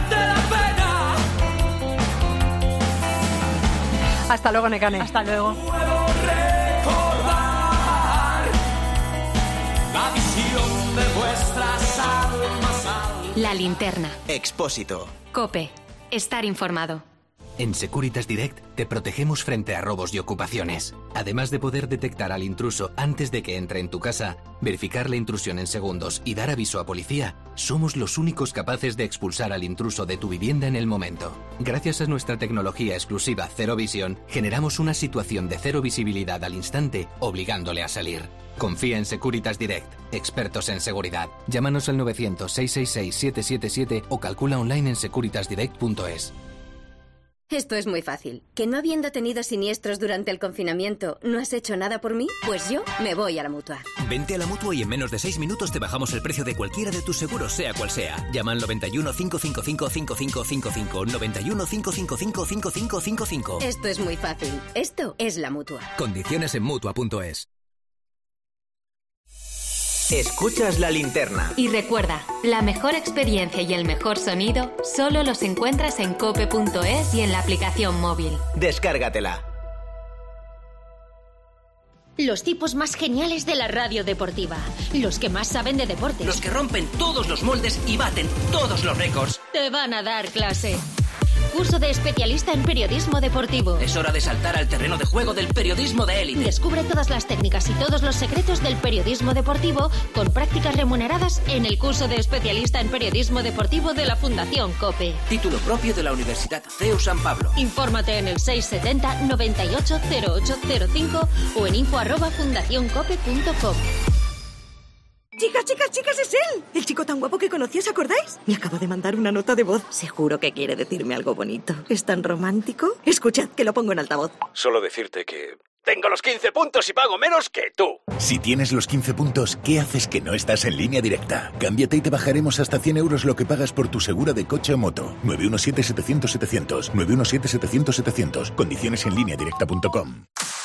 Hasta luego, Nekane. Hasta luego. La linterna. Expósito. Cope. Estar informado. En Securitas Direct te protegemos frente a robos y ocupaciones. Además de poder detectar al intruso antes de que entre en tu casa, verificar la intrusión en segundos y dar aviso a policía, somos los únicos capaces de expulsar al intruso de tu vivienda en el momento. Gracias a nuestra tecnología exclusiva Cero Visión, generamos una situación de cero visibilidad al instante, obligándole a salir. Confía en Securitas Direct, expertos en seguridad. Llámanos al 900-666-777 o calcula online en securitasdirect.es. Esto es muy fácil. ¿Que no habiendo tenido siniestros durante el confinamiento no has hecho nada por mí? Pues yo me voy a la Mutua. Vente a la Mutua y en menos de 6 minutos te bajamos el precio de cualquiera de tus seguros, sea cual sea. Llama al 91 555 5555. 91 555 5555. Esto es muy fácil. Esto es la Mutua. Condiciones en Mutua.es. Escuchas la linterna. Y recuerda, la mejor experiencia y el mejor sonido solo los encuentras en cope.es y en la aplicación móvil. Descárgatela. Los tipos más geniales de la radio deportiva. Los que más saben de deportes. Los que rompen todos los moldes y baten todos los récords. Te van a dar clase. Curso de especialista en periodismo deportivo. Es hora de saltar al terreno de juego del periodismo de élite. Descubre todas las técnicas y todos los secretos del periodismo deportivo con prácticas remuneradas en el curso de especialista en periodismo deportivo de la Fundación COPE. Título propio de la Universidad CEU San Pablo. Infórmate en el 670 98 0805 o en info@fundacioncope.com. Chicas, es él. El chico tan guapo que conocí, ¿os acordáis? Me acabo de mandar una nota de voz. Seguro que quiere decirme algo bonito. ¿Es tan romántico? Escuchad, que lo pongo en altavoz. Solo decirte que tengo los 15 puntos y pago menos que tú. Si tienes los 15 puntos, ¿qué haces que no estás en Línea Directa? Cámbiate y te bajaremos hasta 100 euros lo que pagas por tu seguro de coche o moto. 917-700-700. 917-700-700. Condiciones en lineadirecta.com.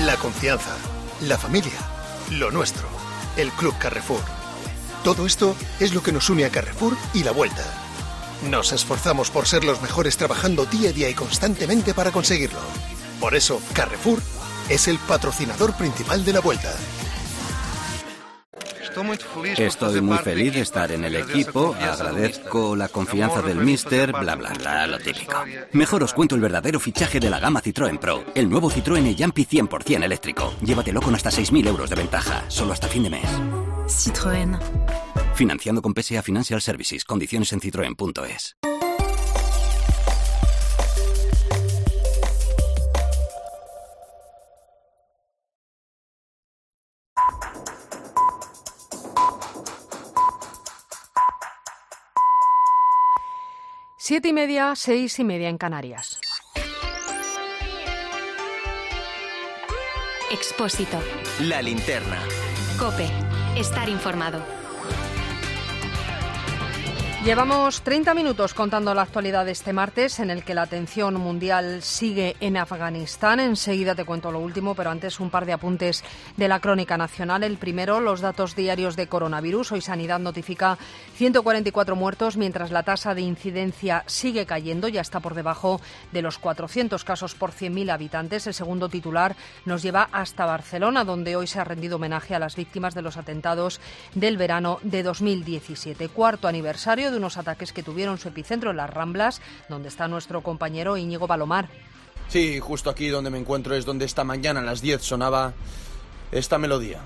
La confianza, la familia, lo nuestro, el Club Carrefour. Todo esto es lo que nos une a Carrefour y La Vuelta. Nos esforzamos por ser los mejores trabajando día a día y constantemente para conseguirlo. Por eso, Carrefour es el patrocinador principal de La Vuelta. Estoy muy feliz de estar en el equipo, agradezco la confianza del míster, bla bla bla, lo típico. Mejor os cuento el verdadero fichaje de la gama Citroën Pro, el nuevo Citroën e-Jumpy 100% eléctrico. Llévatelo con hasta 6.000 euros de ventaja, solo hasta fin de mes. Citroën. Financiando con PSA Financial Services, condiciones en citroen.es. Siete y media, 6:30 en Canarias. Expósito. La linterna. COPE. Estar informado. Llevamos 30 minutos contando la actualidad de este martes, en el que la atención mundial sigue en Afganistán. Enseguida te cuento lo último, pero antes un par de apuntes de la crónica nacional. El primero, los datos diarios de coronavirus. Hoy Sanidad notifica 144 muertos, mientras la tasa de incidencia sigue cayendo. Ya está por debajo de los 400 casos por 100.000 habitantes. El segundo titular nos lleva hasta Barcelona, donde hoy se ha rendido homenaje a las víctimas de los atentados del verano de 2017. Cuarto aniversario de unos ataques que tuvieron su epicentro en las Ramblas, donde está nuestro compañero Íñigo Balomar. Sí, justo aquí donde me encuentro es donde esta mañana a las 10 sonaba esta melodía.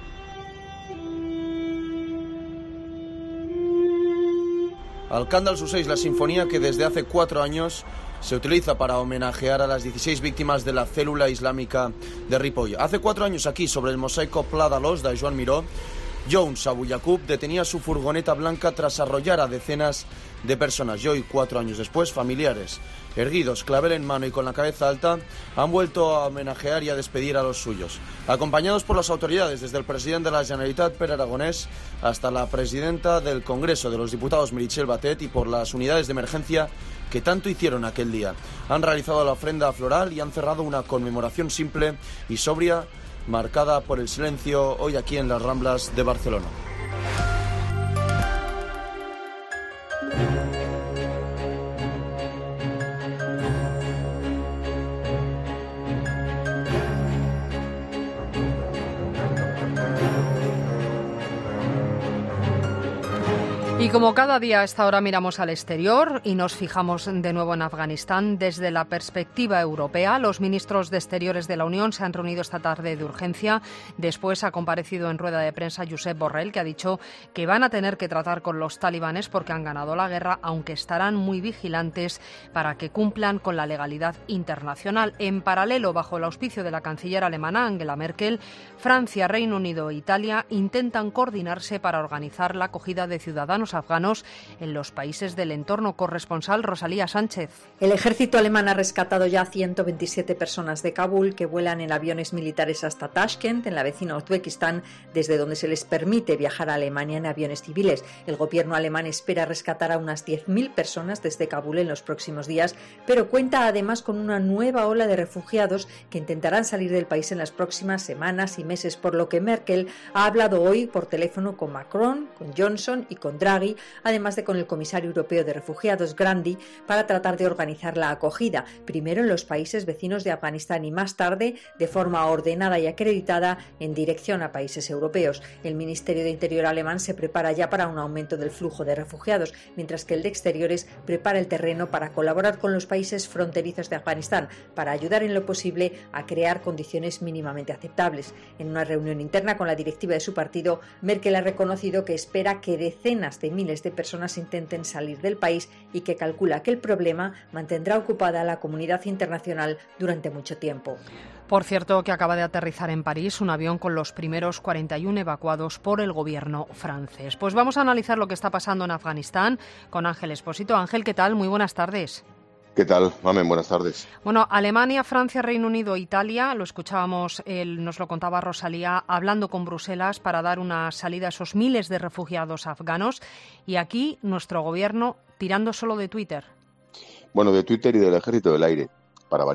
Alcándal Sus 6, la sinfonía que desde hace 4 años se utiliza para homenajear a las 16 víctimas de la célula islámica de Ripoll. Hace 4 años aquí, sobre el mosaico Pla d'Alòs de Joan Miró, Jones Abu Yaqub detenía su furgoneta blanca tras arrollar a decenas de personas. Y hoy, 4 años después, familiares, erguidos, clavel en mano y con la cabeza alta, han vuelto a homenajear y a despedir a los suyos. Acompañados por las autoridades, desde el presidente de la Generalitat, Pere Aragonès, hasta la presidenta del Congreso de los Diputados, Meritxell Batet, y por las unidades de emergencia que tanto hicieron aquel día. Han realizado la ofrenda floral y han cerrado una conmemoración simple y sobria, marcada por el silencio, hoy aquí en las Ramblas de Barcelona. Y como cada día a esta hora miramos al exterior y nos fijamos de nuevo en Afganistán desde la perspectiva europea, los ministros de Exteriores de la Unión se han reunido esta tarde de urgencia. Después ha comparecido en rueda de prensa Josep Borrell, que ha dicho que van a tener que tratar con los talibanes porque han ganado la guerra, aunque estarán muy vigilantes para que cumplan con la legalidad internacional. En paralelo, bajo el auspicio de la canciller alemana Angela Merkel, Francia, Reino Unido e Italia intentan coordinarse para organizar la acogida de ciudadanos afganos en los países del entorno. Corresponsal Rosalía Sánchez. El ejército alemán ha rescatado ya 127 personas de Kabul que vuelan en aviones militares hasta Tashkent, en la vecina Uzbekistán, desde donde se les permite viajar a Alemania en aviones civiles. El gobierno alemán espera rescatar a unas 10.000 personas desde Kabul en los próximos días, pero cuenta además con una nueva ola de refugiados que intentarán salir del país en las próximas semanas y meses, por lo que Merkel ha hablado hoy por teléfono con Macron, con Johnson y con Draghi, además de con el comisario europeo de refugiados, Grandi, para tratar de organizar la acogida, primero en los países vecinos de Afganistán y más tarde, de forma ordenada y acreditada, en dirección a países europeos. El Ministerio de Interior alemán se prepara ya para un aumento del flujo de refugiados, mientras que el de Exteriores prepara el terreno para colaborar con los países fronterizos de Afganistán, para ayudar en lo posible a crear condiciones mínimamente aceptables. En una reunión interna con la directiva de su partido, Merkel ha reconocido que espera que decenas de miles de personas intenten salir del país y que calcula que el problema mantendrá ocupada a la comunidad internacional durante mucho tiempo. Por cierto, que acaba de aterrizar en París un avión con los primeros 41 evacuados por el gobierno francés. Pues vamos a analizar lo que está pasando en Afganistán con Ángel Expósito. Ángel, ¿qué tal? Muy buenas tardes. ¿Qué tal, Mamen? Buenas tardes. Bueno, Alemania, Francia, Reino Unido, Italia, lo escuchábamos, nos lo contaba Rosalía, hablando con Bruselas para dar una salida a esos miles de refugiados afganos. Y aquí nuestro gobierno tirando solo de Twitter. Bueno, de Twitter y del Ejército del Aire, para variar.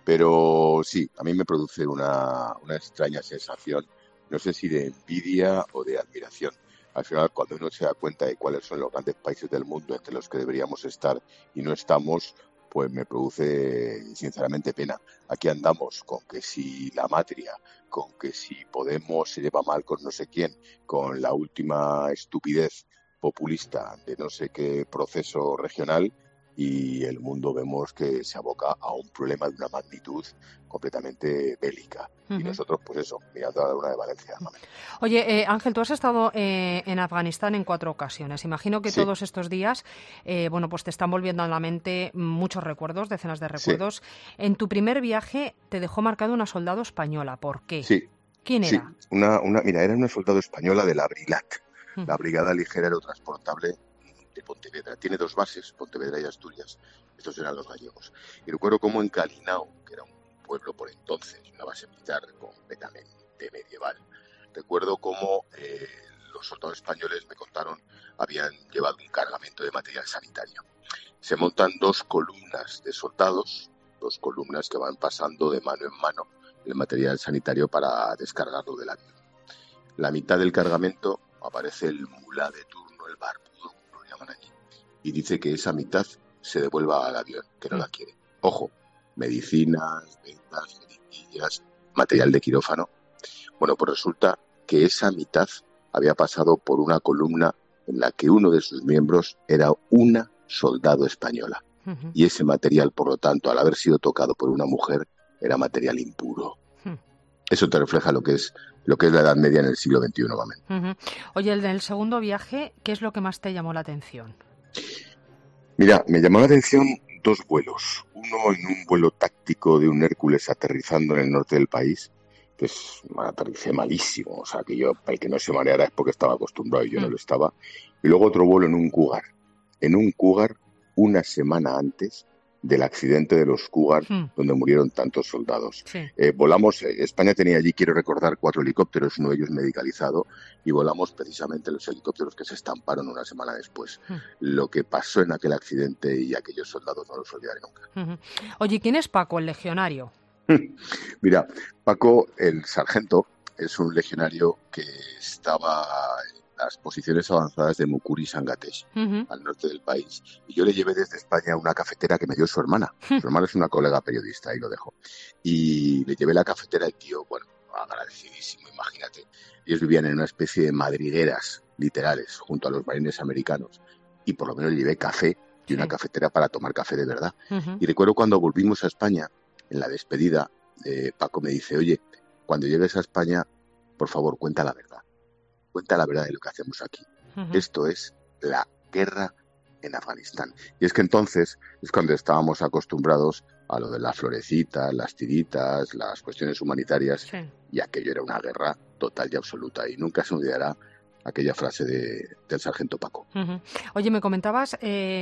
Pero sí, a mí me produce una extraña sensación, no sé si de envidia o de admiración. Al final, cuando uno se da cuenta de cuáles son los grandes países del mundo entre los que deberíamos estar y no estamos, pues me produce sinceramente pena. Aquí andamos con que si la Matria, con que si Podemos se lleva mal con no sé quién, con la última estupidez populista de no sé qué proceso regional, y el mundo vemos que se aboca a un problema de una magnitud completamente bélica. Y nosotros, pues eso, mirando a la luna de Valencia. Oye, Ángel, tú has estado en Afganistán en 4 ocasiones. Imagino que todos estos días, pues te están volviendo a la mente muchos recuerdos, decenas de recuerdos. Sí. En tu primer viaje te dejó marcado una soldado española. ¿Por qué? Sí. ¿Quién era? Sí. Mira, era una soldado española de la BRILAT, la Brigada Ligera Aerotransportable de Pontevedra. Tiene 2 bases, Pontevedra y Asturias. Estos eran los gallegos. Y recuerdo cómo en Calinao, que era un pueblo por entonces, una base militar completamente medieval, recuerdo cómo los soldados españoles me contaron habían llevado un cargamento de material sanitario. Se montan 2 columnas de soldados, 2 columnas que van pasando de mano en mano el material sanitario para descargarlo del avión. La mitad del cargamento aparece el mulá de turno, el barbudo, como lo llaman allí, y dice que esa mitad se devuelva al avión, que no la quiere. Ojo, medicinas, vendas, jeringuillas, material de quirófano. Bueno, pues resulta que esa mitad había pasado por una columna en la que uno de sus miembros era una soldado española. Y ese material, por lo tanto, al haber sido tocado por una mujer, era material impuro. Eso te refleja lo que es la Edad Media en el siglo XXI, Mamen. Oye, el del segundo viaje, ¿qué es lo que más te llamó la atención? Mira, me llamó la atención 2 vuelos. Uno en un vuelo táctico de un Hércules aterrizando en el norte del país, que aterricé malísimo. O sea, que yo, el que no se mareara es porque estaba acostumbrado y yo no lo estaba. Y luego otro vuelo en un Cougar. En un Cougar, una semana antes del accidente de los Cougar, donde murieron tantos soldados. Sí. Volamos, España tenía allí, quiero recordar, 4 helicópteros, uno de ellos medicalizado, y volamos precisamente los helicópteros que se estamparon una semana después. Lo que pasó en aquel accidente y aquellos soldados no los olvidaré nunca. Oye, ¿quién es Paco, el legionario? Mira, Paco, el sargento, es un legionario que estaba en las posiciones avanzadas de Mukuri y Sangatesh, al norte del país. Y yo le llevé desde España una cafetera que me dio su hermana. Su hermana es una colega periodista, ahí lo dejo. Y le llevé la cafetera al tío, bueno, agradecidísimo, imagínate. Ellos vivían en una especie de madrigueras literales junto a los marines americanos. Y por lo menos le llevé café y una cafetera para tomar café de verdad. Y recuerdo cuando volvimos a España, en la despedida, Paco me dice, oye, cuando llegues a España, por favor, cuenta la verdad. Cuenta la verdad de lo que hacemos aquí. Esto es la guerra en Afganistán. Y es que entonces es cuando estábamos acostumbrados a lo de las florecitas, las tiritas, las cuestiones humanitarias, y aquello era una guerra total y absoluta. Y nunca se olvidará aquella frase del sargento Paco. Oye, me comentabas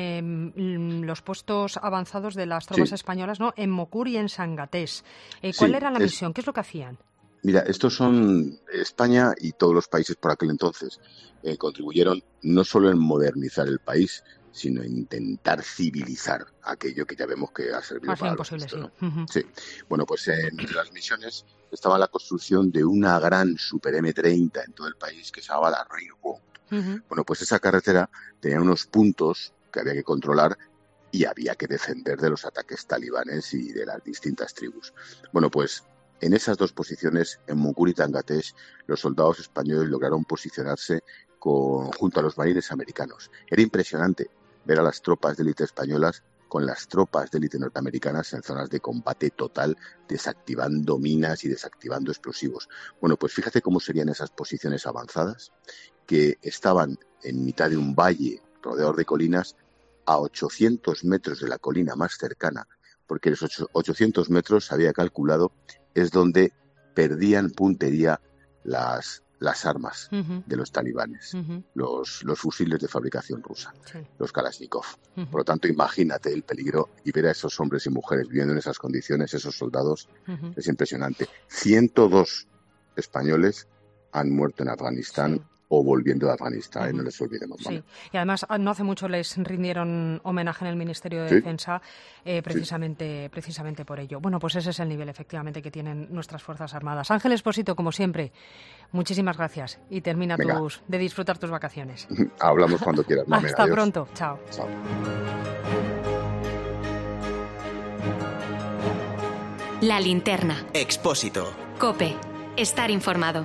los puestos avanzados de las tropas españolas, ¿no? En Mokur y en Sangatesh. ¿Cuál era la misión? ¿Qué es lo que hacían? Mira, estos son España y todos los países por aquel entonces contribuyeron no solo en modernizar el país, sino en intentar civilizar aquello que ya vemos que ha servido para imposible, esto, ¿no? Sí. Bueno, pues entre las misiones estaba la construcción de una gran Super M30 en todo el país que se llamaba la Railroad. Bueno, pues esa carretera tenía unos puntos que había que controlar y había que defender de los ataques talibanes y de las distintas tribus. Bueno, pues en esas 2 posiciones, en Mokur y Sangatesh, los soldados españoles lograron posicionarse junto a los marines americanos. Era impresionante ver a las tropas de élite españolas con las tropas de élite norteamericanas en zonas de combate total, desactivando minas y desactivando explosivos. Bueno, pues fíjate cómo serían esas posiciones avanzadas, que estaban en mitad de un valle rodeado de colinas, a 800 metros de la colina más cercana, porque los 800 metros, se había calculado, es donde perdían puntería las armas de los talibanes, los fusiles de fabricación rusa, los Kalashnikov. Por lo tanto, imagínate el peligro y ver a esos hombres y mujeres viviendo en esas condiciones, esos soldados, es impresionante. 102 españoles han muerto en Afganistán o volviendo de Afganistán, no les olvidemos. Sí, y además no hace mucho les rindieron homenaje en el Ministerio de Defensa precisamente por ello. Bueno, pues ese es el nivel efectivamente que tienen nuestras Fuerzas Armadas. Ángel Expósito, como siempre, muchísimas gracias y termina de disfrutar tus vacaciones. Hablamos cuando quieras. Hasta pronto. Chao. Chao. La linterna. Expósito. COPE. Estar informado.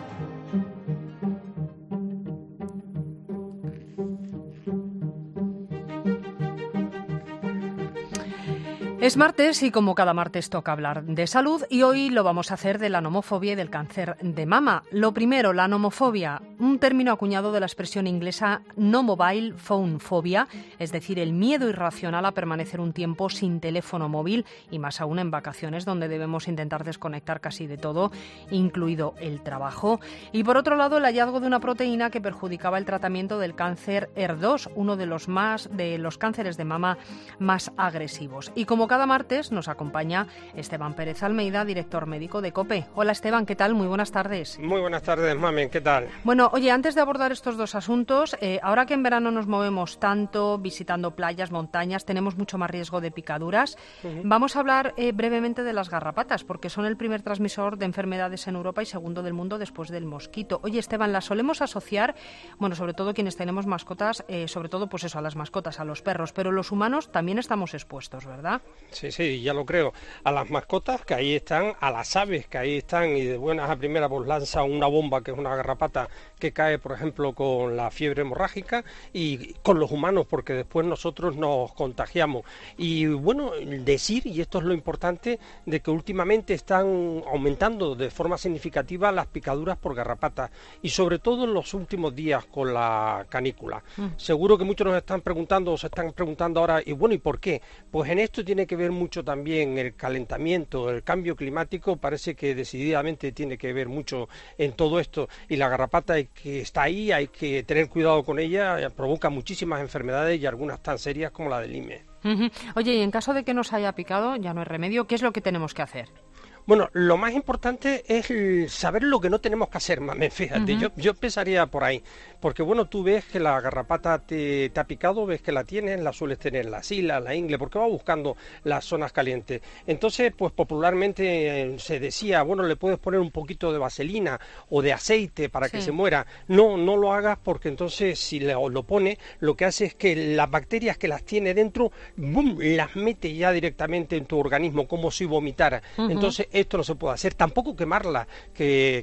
Es martes y como cada martes toca hablar de salud y hoy lo vamos a hacer de la nomofobia y del cáncer de mama. Lo primero, la nomofobia, un término acuñado de la expresión inglesa no mobile phone phobia, es decir, el miedo irracional a permanecer un tiempo sin teléfono móvil y más aún en vacaciones donde debemos intentar desconectar casi de todo, incluido el trabajo. Y por otro lado, el hallazgo de una proteína que perjudicaba el tratamiento del cáncer HER2, uno de los cánceres de mama más agresivos. Y como cada martes nos acompaña Esteban Pérez Almeida, director médico de COPE. Hola Esteban, ¿qué tal? Muy buenas tardes. Muy buenas tardes, Mamen, ¿qué tal? Bueno, oye, antes de abordar estos dos asuntos, ahora que en verano nos movemos tanto, visitando playas, montañas, tenemos mucho más riesgo de picaduras, vamos a hablar brevemente de las garrapatas, porque son el primer transmisor de enfermedades en Europa y segundo del mundo después del mosquito. Oye, Esteban, las solemos asociar, bueno, sobre todo quienes tenemos mascotas, sobre todo pues eso, a las mascotas, a los perros, pero los humanos también estamos expuestos, ¿verdad? Sí, ya lo creo. A las mascotas que ahí están, a las aves que ahí están y de buenas a primeras pues lanza una bomba que es una garrapata que cae, por ejemplo, con la fiebre hemorrágica y con los humanos porque después nosotros nos contagiamos. Y bueno, decir, y esto es lo importante, de que últimamente están aumentando de forma significativa las picaduras por garrapatas y sobre todo en los últimos días con la canícula. Seguro que muchos nos están preguntando o se están preguntando ahora, y bueno, ¿y por qué? Pues en esto tiene que ver mucho también el calentamiento, el cambio climático, parece que decididamente tiene que ver mucho en todo esto y la garrapata que está ahí, hay que tener cuidado con ella, provoca muchísimas enfermedades y algunas tan serias como la del IME. Oye, y en caso de que nos haya picado, ya no hay remedio, ¿qué es lo que tenemos que hacer? Bueno, lo más importante es saber lo que no tenemos que hacer, Mamen, fíjate, yo empezaría por ahí, porque bueno, tú ves que la garrapata te ha picado, ves que la tienes, la sueles tener en la axila, la ingle, porque va buscando las zonas calientes. Entonces, pues popularmente se decía, bueno, le puedes poner un poquito de vaselina o de aceite para que se muera. No lo hagas porque entonces si lo pones, lo que hace es que las bacterias que las tiene dentro, ¡bum!, las mete ya directamente en tu organismo, como si vomitara. Entonces, esto no se puede hacer, tampoco quemarla, que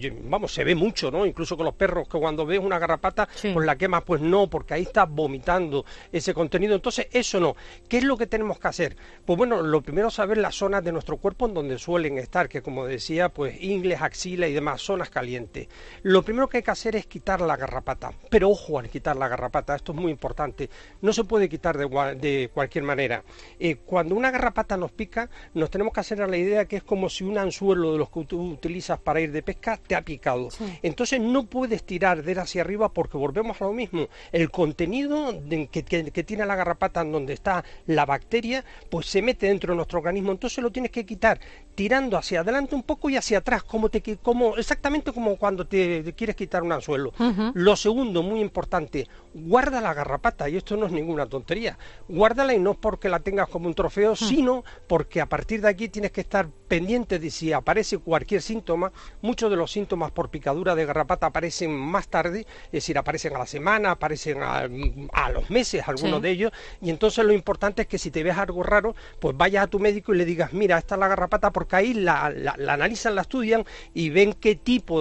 se ve mucho, ¿no? Incluso con los perros, que cuando ves una garrapata, pues la quemas, pues no, porque ahí está vomitando ese contenido, entonces eso no. ¿Qué es lo que tenemos que hacer? Pues bueno, lo primero es saber las zonas de nuestro cuerpo en donde suelen estar, que como decía, pues ingles, axila y demás, zonas calientes. Lo primero que hay que hacer es quitar la garrapata, pero ojo al quitar la garrapata, esto es muy importante, no se puede quitar de cualquier manera. Cuando una garrapata nos pica, nos tenemos que hacer a la idea que es como si un anzuelo de los que tú utilizas para ir de pesca te ha picado. Entonces no puedes tirar de él hacia arriba porque volvemos a lo mismo. El contenido que tiene la garrapata en donde está la bacteria, pues se mete dentro de nuestro organismo. Entonces lo tienes que quitar tirando hacia adelante un poco y hacia atrás, exactamente como cuando te quieres quitar un anzuelo. Lo segundo, muy importante, guarda la garrapata, y esto no es ninguna tontería. Guárdala y no porque la tengas como un trofeo, sino porque a partir de aquí tienes que estar pendiente de si aparece cualquier síntoma. Muchos de los síntomas por picadura de garrapata aparecen más tarde, es decir, aparecen a la semana, aparecen a los meses, algunos de ellos, y entonces lo importante es que si te ves algo raro, pues vayas a tu médico y le digas, mira, esta es la garrapata, porque ahí la analizan, la estudian y ven qué tipo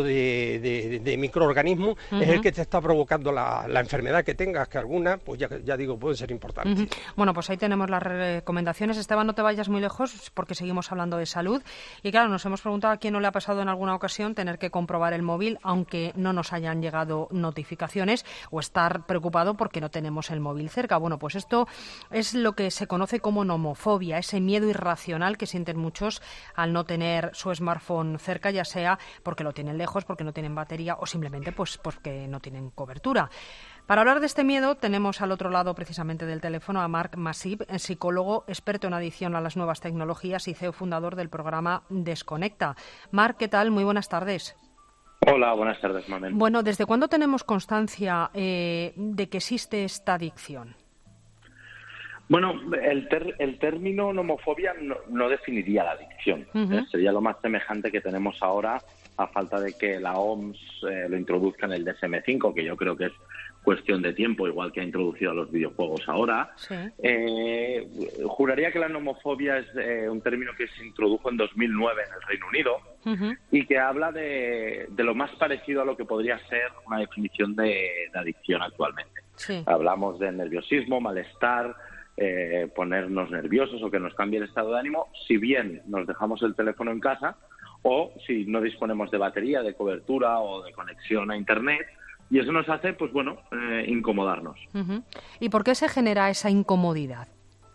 de microorganismo es el que te está provocando la enfermedad que tengas, que alguna, pues ya digo, puede ser importante. Bueno, pues ahí tenemos las recomendaciones. Esteban, no te vayas muy lejos porque seguimos hablando de salud. Y claro, nos hemos preguntado a quién no le ha pasado en alguna ocasión tener que comprobar el móvil, aunque no nos hayan llegado notificaciones, o estar preocupado porque no tenemos el móvil cerca. Bueno, pues esto es lo que se conoce como nomofobia, ese miedo irracional que sienten muchos al no tener su smartphone cerca, ya sea porque lo tienen lejos, porque no tienen batería o simplemente pues porque no tienen cobertura. Para hablar de este miedo tenemos al otro lado precisamente del teléfono a Marc Massip, psicólogo, experto en adicción a las nuevas tecnologías y CEO fundador del programa Desconecta. Marc, ¿qué tal? Muy buenas tardes. Hola, buenas tardes, Mamen. Bueno, ¿desde cuándo tenemos constancia de que existe esta adicción? Bueno, el término nomofobia no definiría la adicción. Sería lo más semejante que tenemos ahora, a falta de que la OMS lo introduzca en el DSM-5, que yo creo que es cuestión de tiempo, igual que ha introducido a los videojuegos ahora. Sí. Juraría que la nomofobia es un término que se introdujo en 2009 en el Reino Unido y que habla de lo más parecido a lo que podría ser una definición de adicción actualmente. Sí. Hablamos de nerviosismo, malestar, ponernos nerviosos o que nos cambie el estado de ánimo, si bien nos dejamos el teléfono en casa o si no disponemos de batería, de cobertura o de conexión a Internet, y eso nos hace, pues bueno, incomodarnos. ¿Y por qué se genera esa incomodidad?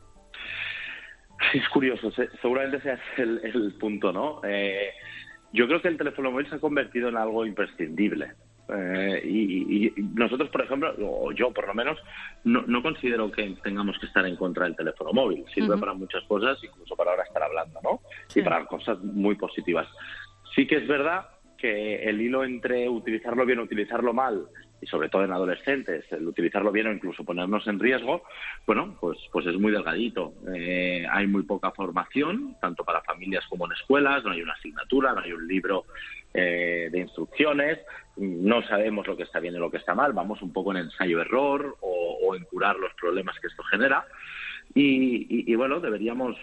Es curioso, seguramente ese es el punto, ¿no? Yo creo que el teléfono móvil se ha convertido en algo imprescindible. Y nosotros, por ejemplo, o yo por lo menos, no considero que tengamos que estar en contra del teléfono móvil. Sirve para muchas cosas, incluso para ahora estar hablando, ¿no? Sí. Y para cosas muy positivas. Sí que es verdad que el hilo entre utilizarlo bien o utilizarlo mal, y sobre todo en adolescentes, el utilizarlo bien o incluso ponernos en riesgo, bueno, pues es muy delgadito. Hay muy poca formación, tanto para familias como en escuelas, no hay una asignatura, no hay un libro de instrucciones, no sabemos lo que está bien y lo que está mal, vamos un poco en ensayo-error o en curar los problemas que esto genera. Y bueno, deberíamos,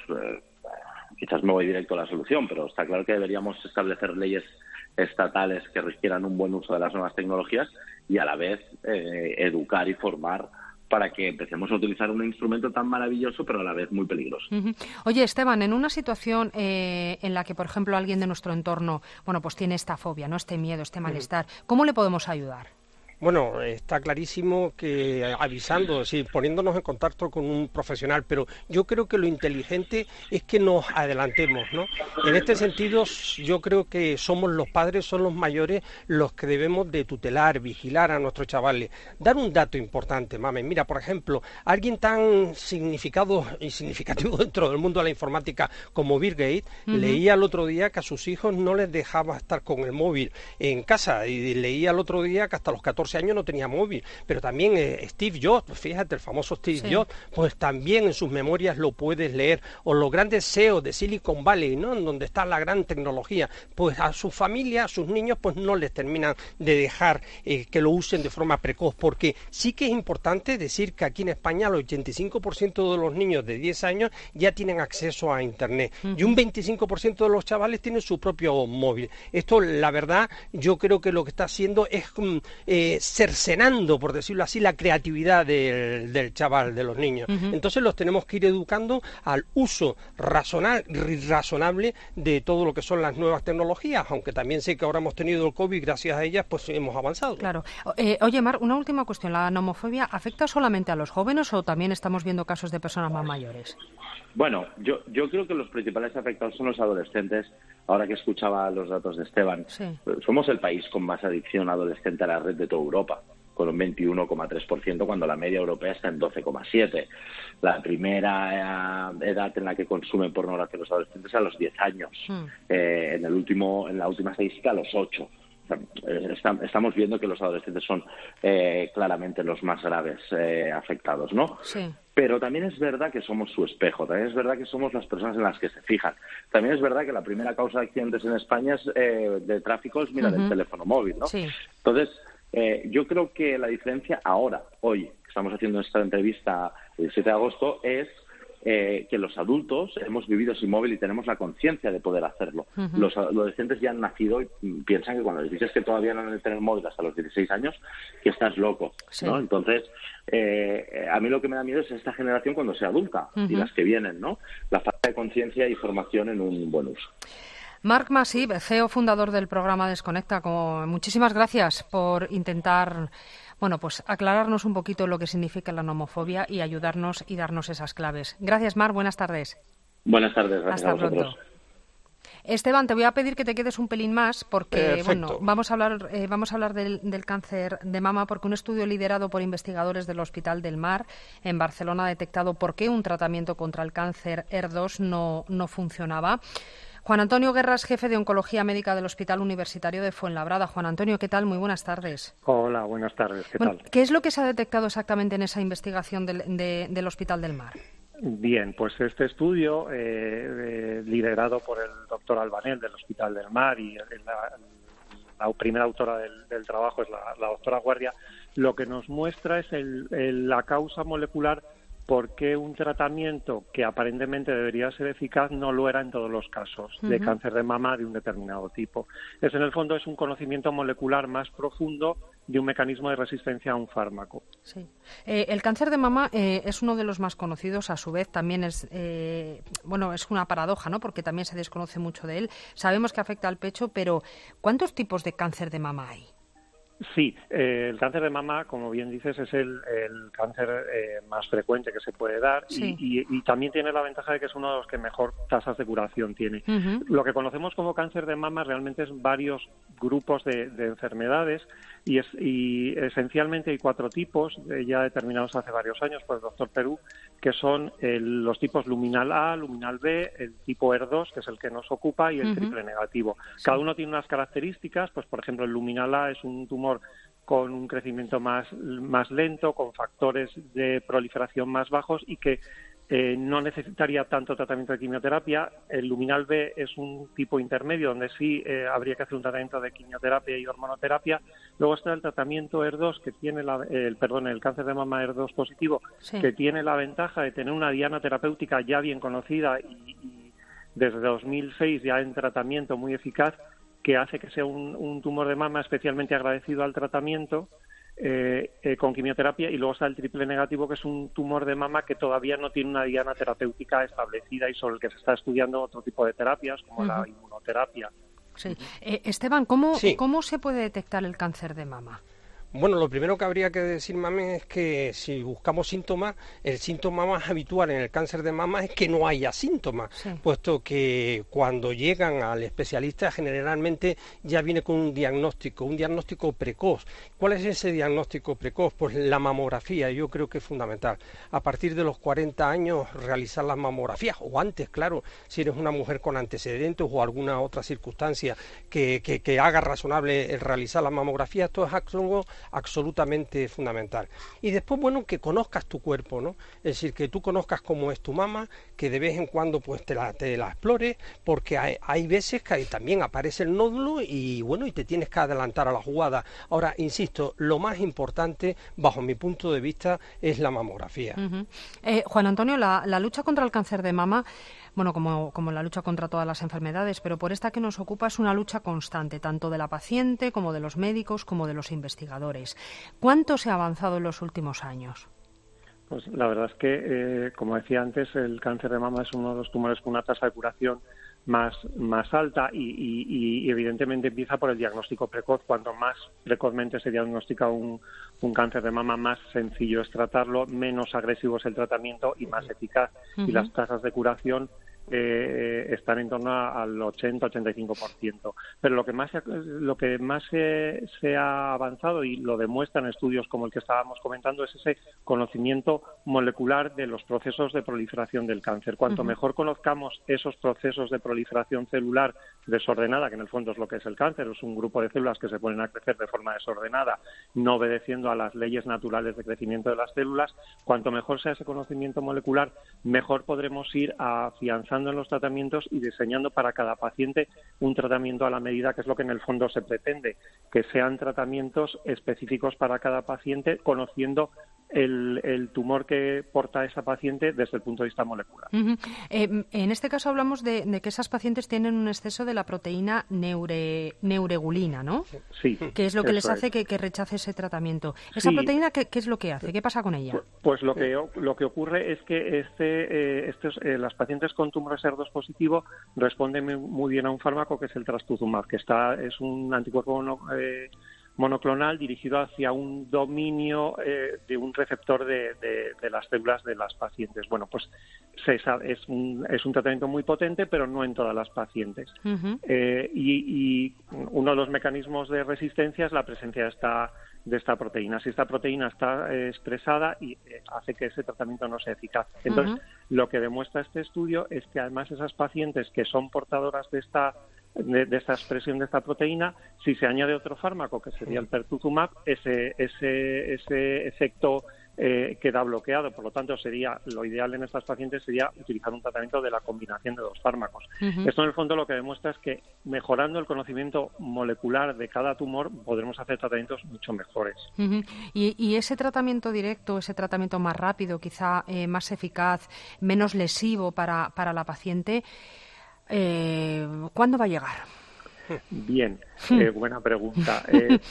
quizás me voy directo a la solución, pero está claro que deberíamos establecer leyes estatales que requieran un buen uso de las nuevas tecnologías y a la vez educar y formar para que empecemos a utilizar un instrumento tan maravilloso pero a la vez muy peligroso. Oye, Esteban, en una situación en la que, por ejemplo, alguien de nuestro entorno, bueno, pues tiene esta fobia, ¿no? Este miedo, este malestar, ¿cómo le podemos ayudar? Bueno, está clarísimo que avisando, sí, poniéndonos en contacto con un profesional, pero yo creo que lo inteligente es que nos adelantemos, ¿no? En este sentido, yo creo que somos los padres, son los mayores los que debemos de tutelar, vigilar a nuestros chavales. Dar un dato importante, mames. Mira, por ejemplo, alguien tan significativo dentro del mundo de la informática como Bill Gates, leía el otro día que a sus hijos no les dejaba estar con el móvil en casa, y leía el otro día que hasta los 14 años no tenía móvil, pero también Steve Jobs, fíjate, el famoso Steve Jobs, pues también en sus memorias lo puedes leer, o los grandes CEOs de Silicon Valley, ¿no? En donde está la gran tecnología, pues a su familia, a sus niños, pues no les terminan de dejar que lo usen de forma precoz, porque sí que es importante decir que aquí en España el 85% de los niños de 10 años ya tienen acceso a Internet, y un 25% de los chavales tienen su propio móvil. Esto, la verdad, yo creo que lo que está haciendo es cercenando, por decirlo así, la creatividad del chaval, de los niños. Entonces los tenemos que ir educando al uso razonable de todo lo que son las nuevas tecnologías, aunque también sé que ahora hemos tenido el COVID, gracias a ellas pues hemos avanzado. Claro. Oye, Mar, una última cuestión. ¿La nomofobia afecta solamente a los jóvenes o también estamos viendo casos de personas más mayores? Bueno, yo creo que los principales afectados son los adolescentes. Ahora que escuchaba los datos de Esteban, somos el país con más adicción adolescente a la red de toda Europa, con un 21,3%, cuando la media europea está en 12,7%. La primera edad en la que consumen pornografía los adolescentes es a los 10 años. En la última estadística, a los 8. Estamos viendo que los adolescentes son claramente los más graves afectados, ¿no? Sí. Pero también es verdad que somos su espejo, también es verdad que somos las personas en las que se fijan. También es verdad que la primera causa de accidentes en España de tráfico es, del teléfono móvil, ¿no? Sí. Entonces, yo creo que la diferencia hoy, que estamos haciendo esta entrevista el 7 de agosto, es que los adultos hemos vivido sin móvil y tenemos la conciencia de poder hacerlo. Los adolescentes ya han nacido y piensan que cuando les dices que todavía no han de tener móvil hasta los 16 años, que estás loco, ¿no? Entonces, a mí lo que me da miedo es esta generación cuando sea adulta y las que vienen, ¿no? La falta de conciencia y formación en un buen uso. Marc Masip, CEO fundador del programa Desconecta, muchísimas gracias por intentar, pues aclararnos un poquito lo que significa la nomofobia y ayudarnos y darnos esas claves. Gracias, Marc, buenas tardes. Buenas tardes, gracias a vosotros. Pronto. Esteban, te voy a pedir que te quedes un pelín más porque vamos a hablar del cáncer de mama, porque un estudio liderado por investigadores del Hospital del Mar en Barcelona ha detectado por qué un tratamiento contra el cáncer HER2 no funcionaba. Juan Antonio Guerras, jefe de Oncología Médica del Hospital Universitario de Fuenlabrada. Juan Antonio, ¿qué tal? Muy buenas tardes. Hola, buenas tardes. ¿Qué tal? ¿Qué es lo que se ha detectado exactamente en esa investigación del Hospital del Mar? Bien, pues este estudio, liderado por el doctor Albanel del Hospital del Mar, y la primera autora del trabajo es la doctora Guardia, lo que nos muestra es la causa molecular por qué un tratamiento que aparentemente debería ser eficaz no lo era en todos los casos de cáncer de mama de un determinado tipo. En el fondo es un conocimiento molecular más profundo de un mecanismo de resistencia a un fármaco. Sí. El cáncer de mama es uno de los más conocidos, a su vez también es una paradoja, ¿no? Porque también se desconoce mucho de él. Sabemos que afecta al pecho, pero ¿cuántos tipos de cáncer de mama hay? Sí, el cáncer de mama, como bien dices, es el cáncer más frecuente que se puede dar, sí. y también tiene la ventaja de que es uno de los que mejor tasas de curación tiene. Lo que conocemos como cáncer de mama realmente es varios grupos de enfermedades y esencialmente hay 4 tipos ya determinados hace varios años por el doctor Perú, que son los tipos luminal A, luminal B, el tipo ER2, que es el que nos ocupa, y el triple negativo. Sí. Cada uno tiene unas características, pues por ejemplo el luminal A es un tumor con un crecimiento más lento, con factores de proliferación más bajos y que no necesitaría tanto tratamiento de quimioterapia. El luminal B es un tipo intermedio donde sí habría que hacer un tratamiento de quimioterapia y hormonoterapia. Luego está el tratamiento ER2 que tiene el cáncer de mama ER2 positivo, sí. que tiene la ventaja de tener una diana terapéutica ya bien conocida y desde 2006 ya en tratamiento muy eficaz, que hace que sea un tumor de mama especialmente agradecido al tratamiento con quimioterapia. Y luego está el triple negativo, que es un tumor de mama que todavía no tiene una diana terapéutica establecida y sobre el que se está estudiando otro tipo de terapias, como la inmunoterapia. Sí. Esteban, ¿cómo se puede detectar el cáncer de mama? Bueno, lo primero que habría que decir, mami, es que si buscamos síntomas, el síntoma más habitual en el cáncer de mama es que no haya síntomas, sí. puesto que cuando llegan al especialista generalmente ya viene con un diagnóstico precoz. ¿Cuál es ese diagnóstico precoz? Pues la mamografía, yo creo que es fundamental. A partir de los 40 años realizar las mamografías, o antes, claro, si eres una mujer con antecedentes o alguna otra circunstancia que haga razonable el realizar la mamografía, esto es algo absolutamente fundamental. Y después, bueno, que conozcas tu cuerpo, ¿no? Es decir, que tú conozcas cómo es tu mama, que de vez en cuando pues te la explores, porque hay veces que también aparece el nódulo y bueno, y te tienes que adelantar a la jugada. Ahora, insisto, lo más importante, bajo mi punto de vista, es la mamografía. Juan Antonio, la lucha contra el cáncer de mama, bueno, como la lucha contra todas las enfermedades, pero por esta que nos ocupa es una lucha constante, tanto de la paciente como de los médicos, como de los investigadores. ¿Cuánto se ha avanzado en los últimos años? Pues la verdad es que, como decía antes, el cáncer de mama es uno de los tumores con una tasa de curación más alta y evidentemente empieza por el diagnóstico precoz. Cuanto más precozmente se diagnostica un cáncer de mama, más sencillo es tratarlo, menos agresivo es el tratamiento y más eficaz. Y las tasas de curación están en torno al 80-85%. Pero lo que más se ha avanzado, y lo demuestran estudios como el que estábamos comentando, es ese conocimiento molecular de los procesos de proliferación del cáncer. Cuanto mejor conozcamos esos procesos de proliferación celular desordenada, que en el fondo es lo que es el cáncer, es un grupo de células que se ponen a crecer de forma desordenada, no obedeciendo a las leyes naturales de crecimiento de las células, cuanto mejor sea ese conocimiento molecular, mejor podremos ir afianzando en los tratamientos y diseñando para cada paciente un tratamiento a la medida, que es lo que en el fondo se pretende, que sean tratamientos específicos para cada paciente, conociendo el tumor que porta esa paciente desde el punto de vista molecular. En este caso hablamos de que esas pacientes tienen un exceso de la proteína neuregulina, ¿no? Sí. Que es lo que les hace que rechace ese tratamiento. ¿Esa proteína qué es lo que hace? ¿Qué pasa con ella? Pues lo que ocurre es que las pacientes con tumores ER2 positivo responden muy bien a un fármaco que es el trastuzumab, que es un anticuerpo monoclonal dirigido hacia un dominio de un receptor de las células de las pacientes. Bueno, pues es un tratamiento muy potente, pero no en todas las pacientes. Y uno de los mecanismos de resistencia es la presencia de de esta proteína. Si esta proteína está expresada y hace que ese tratamiento no sea eficaz. Entonces, lo que demuestra este estudio es que además esas pacientes que son portadoras de esta expresión de esta proteína, si se añade otro fármaco, que sería el pertuzumab, ese efecto queda bloqueado. Por lo tanto, lo ideal en estas pacientes sería utilizar un tratamiento de la combinación de 2 fármacos. Esto, en el fondo, lo que demuestra es que mejorando el conocimiento molecular de cada tumor podremos hacer tratamientos mucho mejores. Y ese tratamiento directo, ese tratamiento más rápido, quizá más eficaz, menos lesivo para la paciente, ¿cuándo va a llegar? Bien, buena pregunta.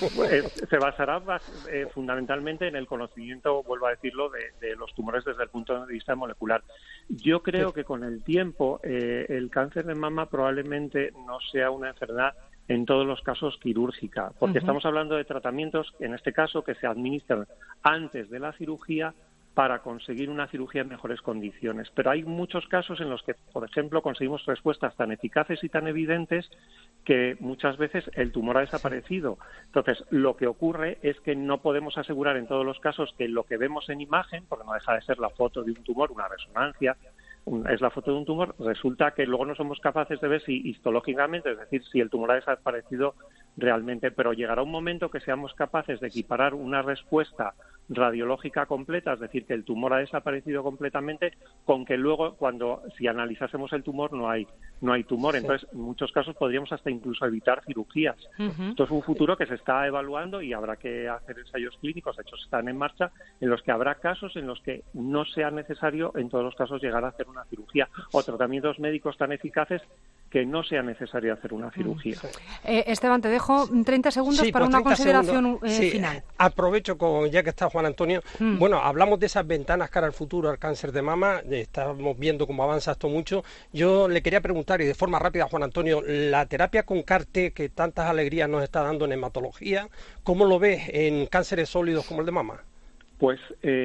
Se basará fundamentalmente en el conocimiento, vuelvo a decirlo, de los tumores desde el punto de vista molecular. Yo creo que con el tiempo el cáncer de mama probablemente no sea una enfermedad en todos los casos quirúrgica, porque estamos hablando de tratamientos, en este caso, que se administran antes de la cirugía para conseguir una cirugía en mejores condiciones. Pero hay muchos casos en los que, por ejemplo, conseguimos respuestas tan eficaces y tan evidentes que muchas veces el tumor ha desaparecido. Entonces, lo que ocurre es que no podemos asegurar en todos los casos que lo que vemos en imagen, porque no deja de ser la foto de un tumor, una resonancia, es la foto de un tumor, resulta que luego no somos capaces de ver si histológicamente, es decir, si el tumor ha desaparecido realmente, pero llegará un momento que seamos capaces de equiparar una respuesta radiológica completa, es decir, que el tumor ha desaparecido completamente, con que luego, si analizásemos el tumor, no hay tumor. Entonces, en muchos casos podríamos hasta incluso evitar cirugías. Esto es un futuro que se está evaluando y habrá que hacer ensayos clínicos, de hecho están en marcha, en los que habrá casos en los que no sea necesario, en todos los casos, llegar a hacer una cirugía o tratamientos médicos tan eficaces que no sea necesario hacer una cirugía. Esteban, te dejo 30 segundos para una consideración final. Aprovecho, ya que está Juan Antonio. Bueno, hablamos de esas ventanas cara al futuro, al cáncer de mama. Estamos viendo cómo avanza esto mucho. Yo le quería preguntar, y de forma rápida, Juan Antonio, la terapia con CAR-T, que tantas alegrías nos está dando en hematología, ¿cómo lo ves en cánceres sólidos como el de mama? Pues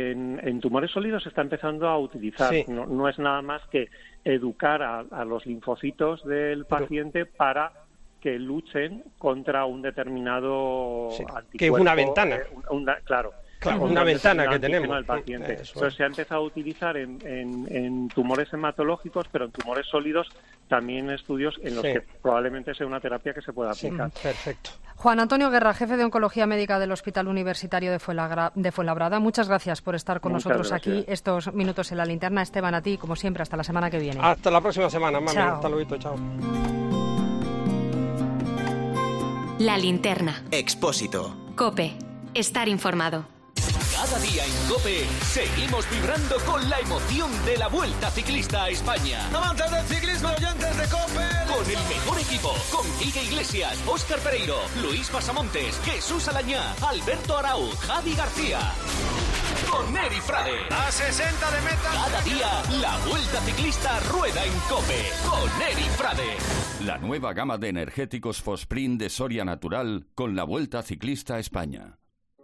en tumores sólidos se está empezando a utilizar. Sí. No es nada más que educar a los linfocitos del paciente para que luchen contra un determinado anticuerpo. Que es una ventana. Claro, una ventana que tenemos. Del paciente. Entonces se ha empezado a utilizar en tumores hematológicos, pero en tumores sólidos también estudios en los que probablemente sea una terapia que se pueda aplicar. Perfecto. Juan Antonio Guerra, jefe de Oncología Médica del Hospital Universitario de Fuenlabrada, muchas gracias por estar con nosotros aquí estos minutos en la linterna. Esteban, a ti, como siempre, hasta la semana que viene. Hasta la próxima semana, mami. Chao. Hasta luego, chao. La linterna. Expósito. COPE. Estar informado. Cada día en COPE seguimos vibrando con la emoción de la Vuelta Ciclista a España. Amantes del ciclismo, oyentes de COPE. Con el mejor equipo, con Quique Iglesias, Óscar Pereiro, Luis Pasamontes, Jesús Alañá, Alberto Arauz, Javi García. Con Neri Frade. A 60 de meta. Cada día la Vuelta Ciclista rueda en COPE con Neri Frade. La nueva gama de energéticos Fosprint de Soria Natural con la Vuelta Ciclista a España.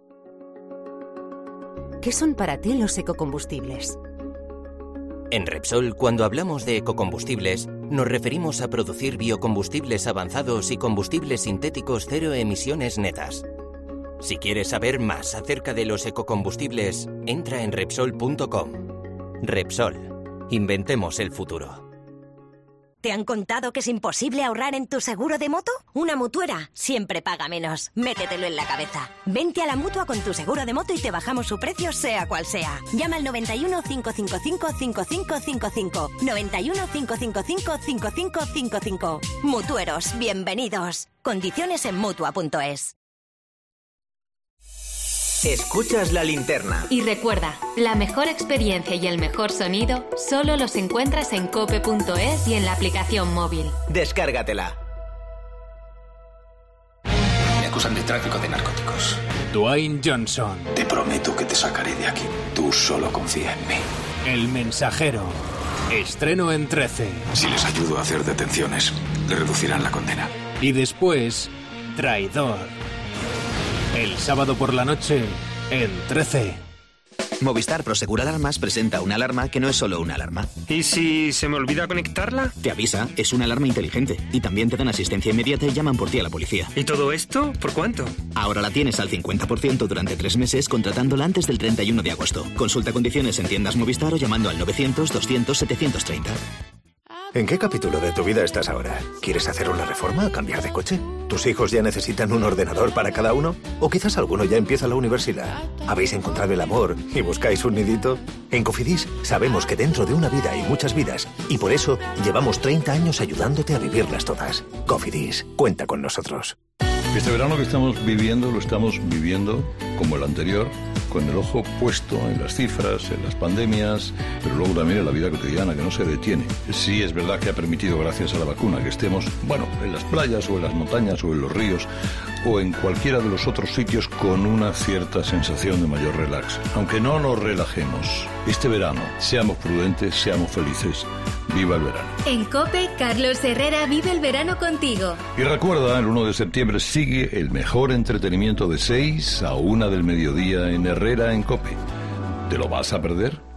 ¿Qué son para ti los ecocombustibles? En Repsol, cuando hablamos de ecocombustibles, nos referimos a producir biocombustibles avanzados y combustibles sintéticos cero emisiones netas. Si quieres saber más acerca de los ecocombustibles, entra en Repsol.com. Repsol. Inventemos el futuro. ¿Te han contado que es imposible ahorrar en tu seguro de moto? Una Mutuera siempre paga menos. Métetelo en la cabeza. Vente a la Mutua con tu seguro de moto y te bajamos su precio sea cual sea. Llama al 91 555 5555. 91 555 5555. Mutueros, bienvenidos. Condiciones en Mutua.es. Escuchas la linterna. Y recuerda, la mejor experiencia y el mejor sonido solo los encuentras en cope.es y en la aplicación móvil. Descárgatela. Me acusan de tráfico de narcóticos. Dwayne Johnson. Te prometo que te sacaré de aquí. Tú solo confía en mí. El mensajero. Estreno en 13. Si les ayudo a hacer detenciones, le reducirán la condena. Y después, Traidor. El sábado por la noche, en 13. Movistar Prosegur Alarmas presenta una alarma que no es solo una alarma. ¿Y si se me olvida conectarla? Te avisa, es una alarma inteligente. Y también te dan asistencia inmediata y llaman por ti a la policía. ¿Y todo esto? ¿Por cuánto? Ahora la tienes al 50% durante 3 meses contratándola antes del 31 de agosto. Consulta condiciones en tiendas Movistar o llamando al 900-200-730. ¿En qué capítulo de tu vida estás ahora? ¿Quieres hacer una reforma o cambiar de coche? ¿Tus hijos ya necesitan un ordenador para cada uno? ¿O quizás alguno ya empieza la universidad? ¿Habéis encontrado el amor y buscáis un nidito? En Cofidis sabemos que dentro de una vida hay muchas vidas y por eso llevamos 30 años ayudándote a vivirlas todas. Cofidis, cuenta con nosotros. Este verano que estamos viviendo, lo estamos viviendo como el anterior, con el ojo puesto en las cifras, en las pandemias, pero luego también en la vida cotidiana, que no se detiene. Sí es verdad que ha permitido, gracias a la vacuna, que estemos, bueno, en las playas o en las montañas o en los ríos o en cualquiera de los otros sitios con una cierta sensación de mayor relax. Aunque no nos relajemos, este verano, seamos prudentes, seamos felices. ¡Viva el verano! En COPE, Carlos Herrera vive el verano contigo. Y recuerda, el 1 de septiembre sigue el mejor entretenimiento de 6 a 1 del mediodía en Herrera en COPE. ¿Te lo vas a perder?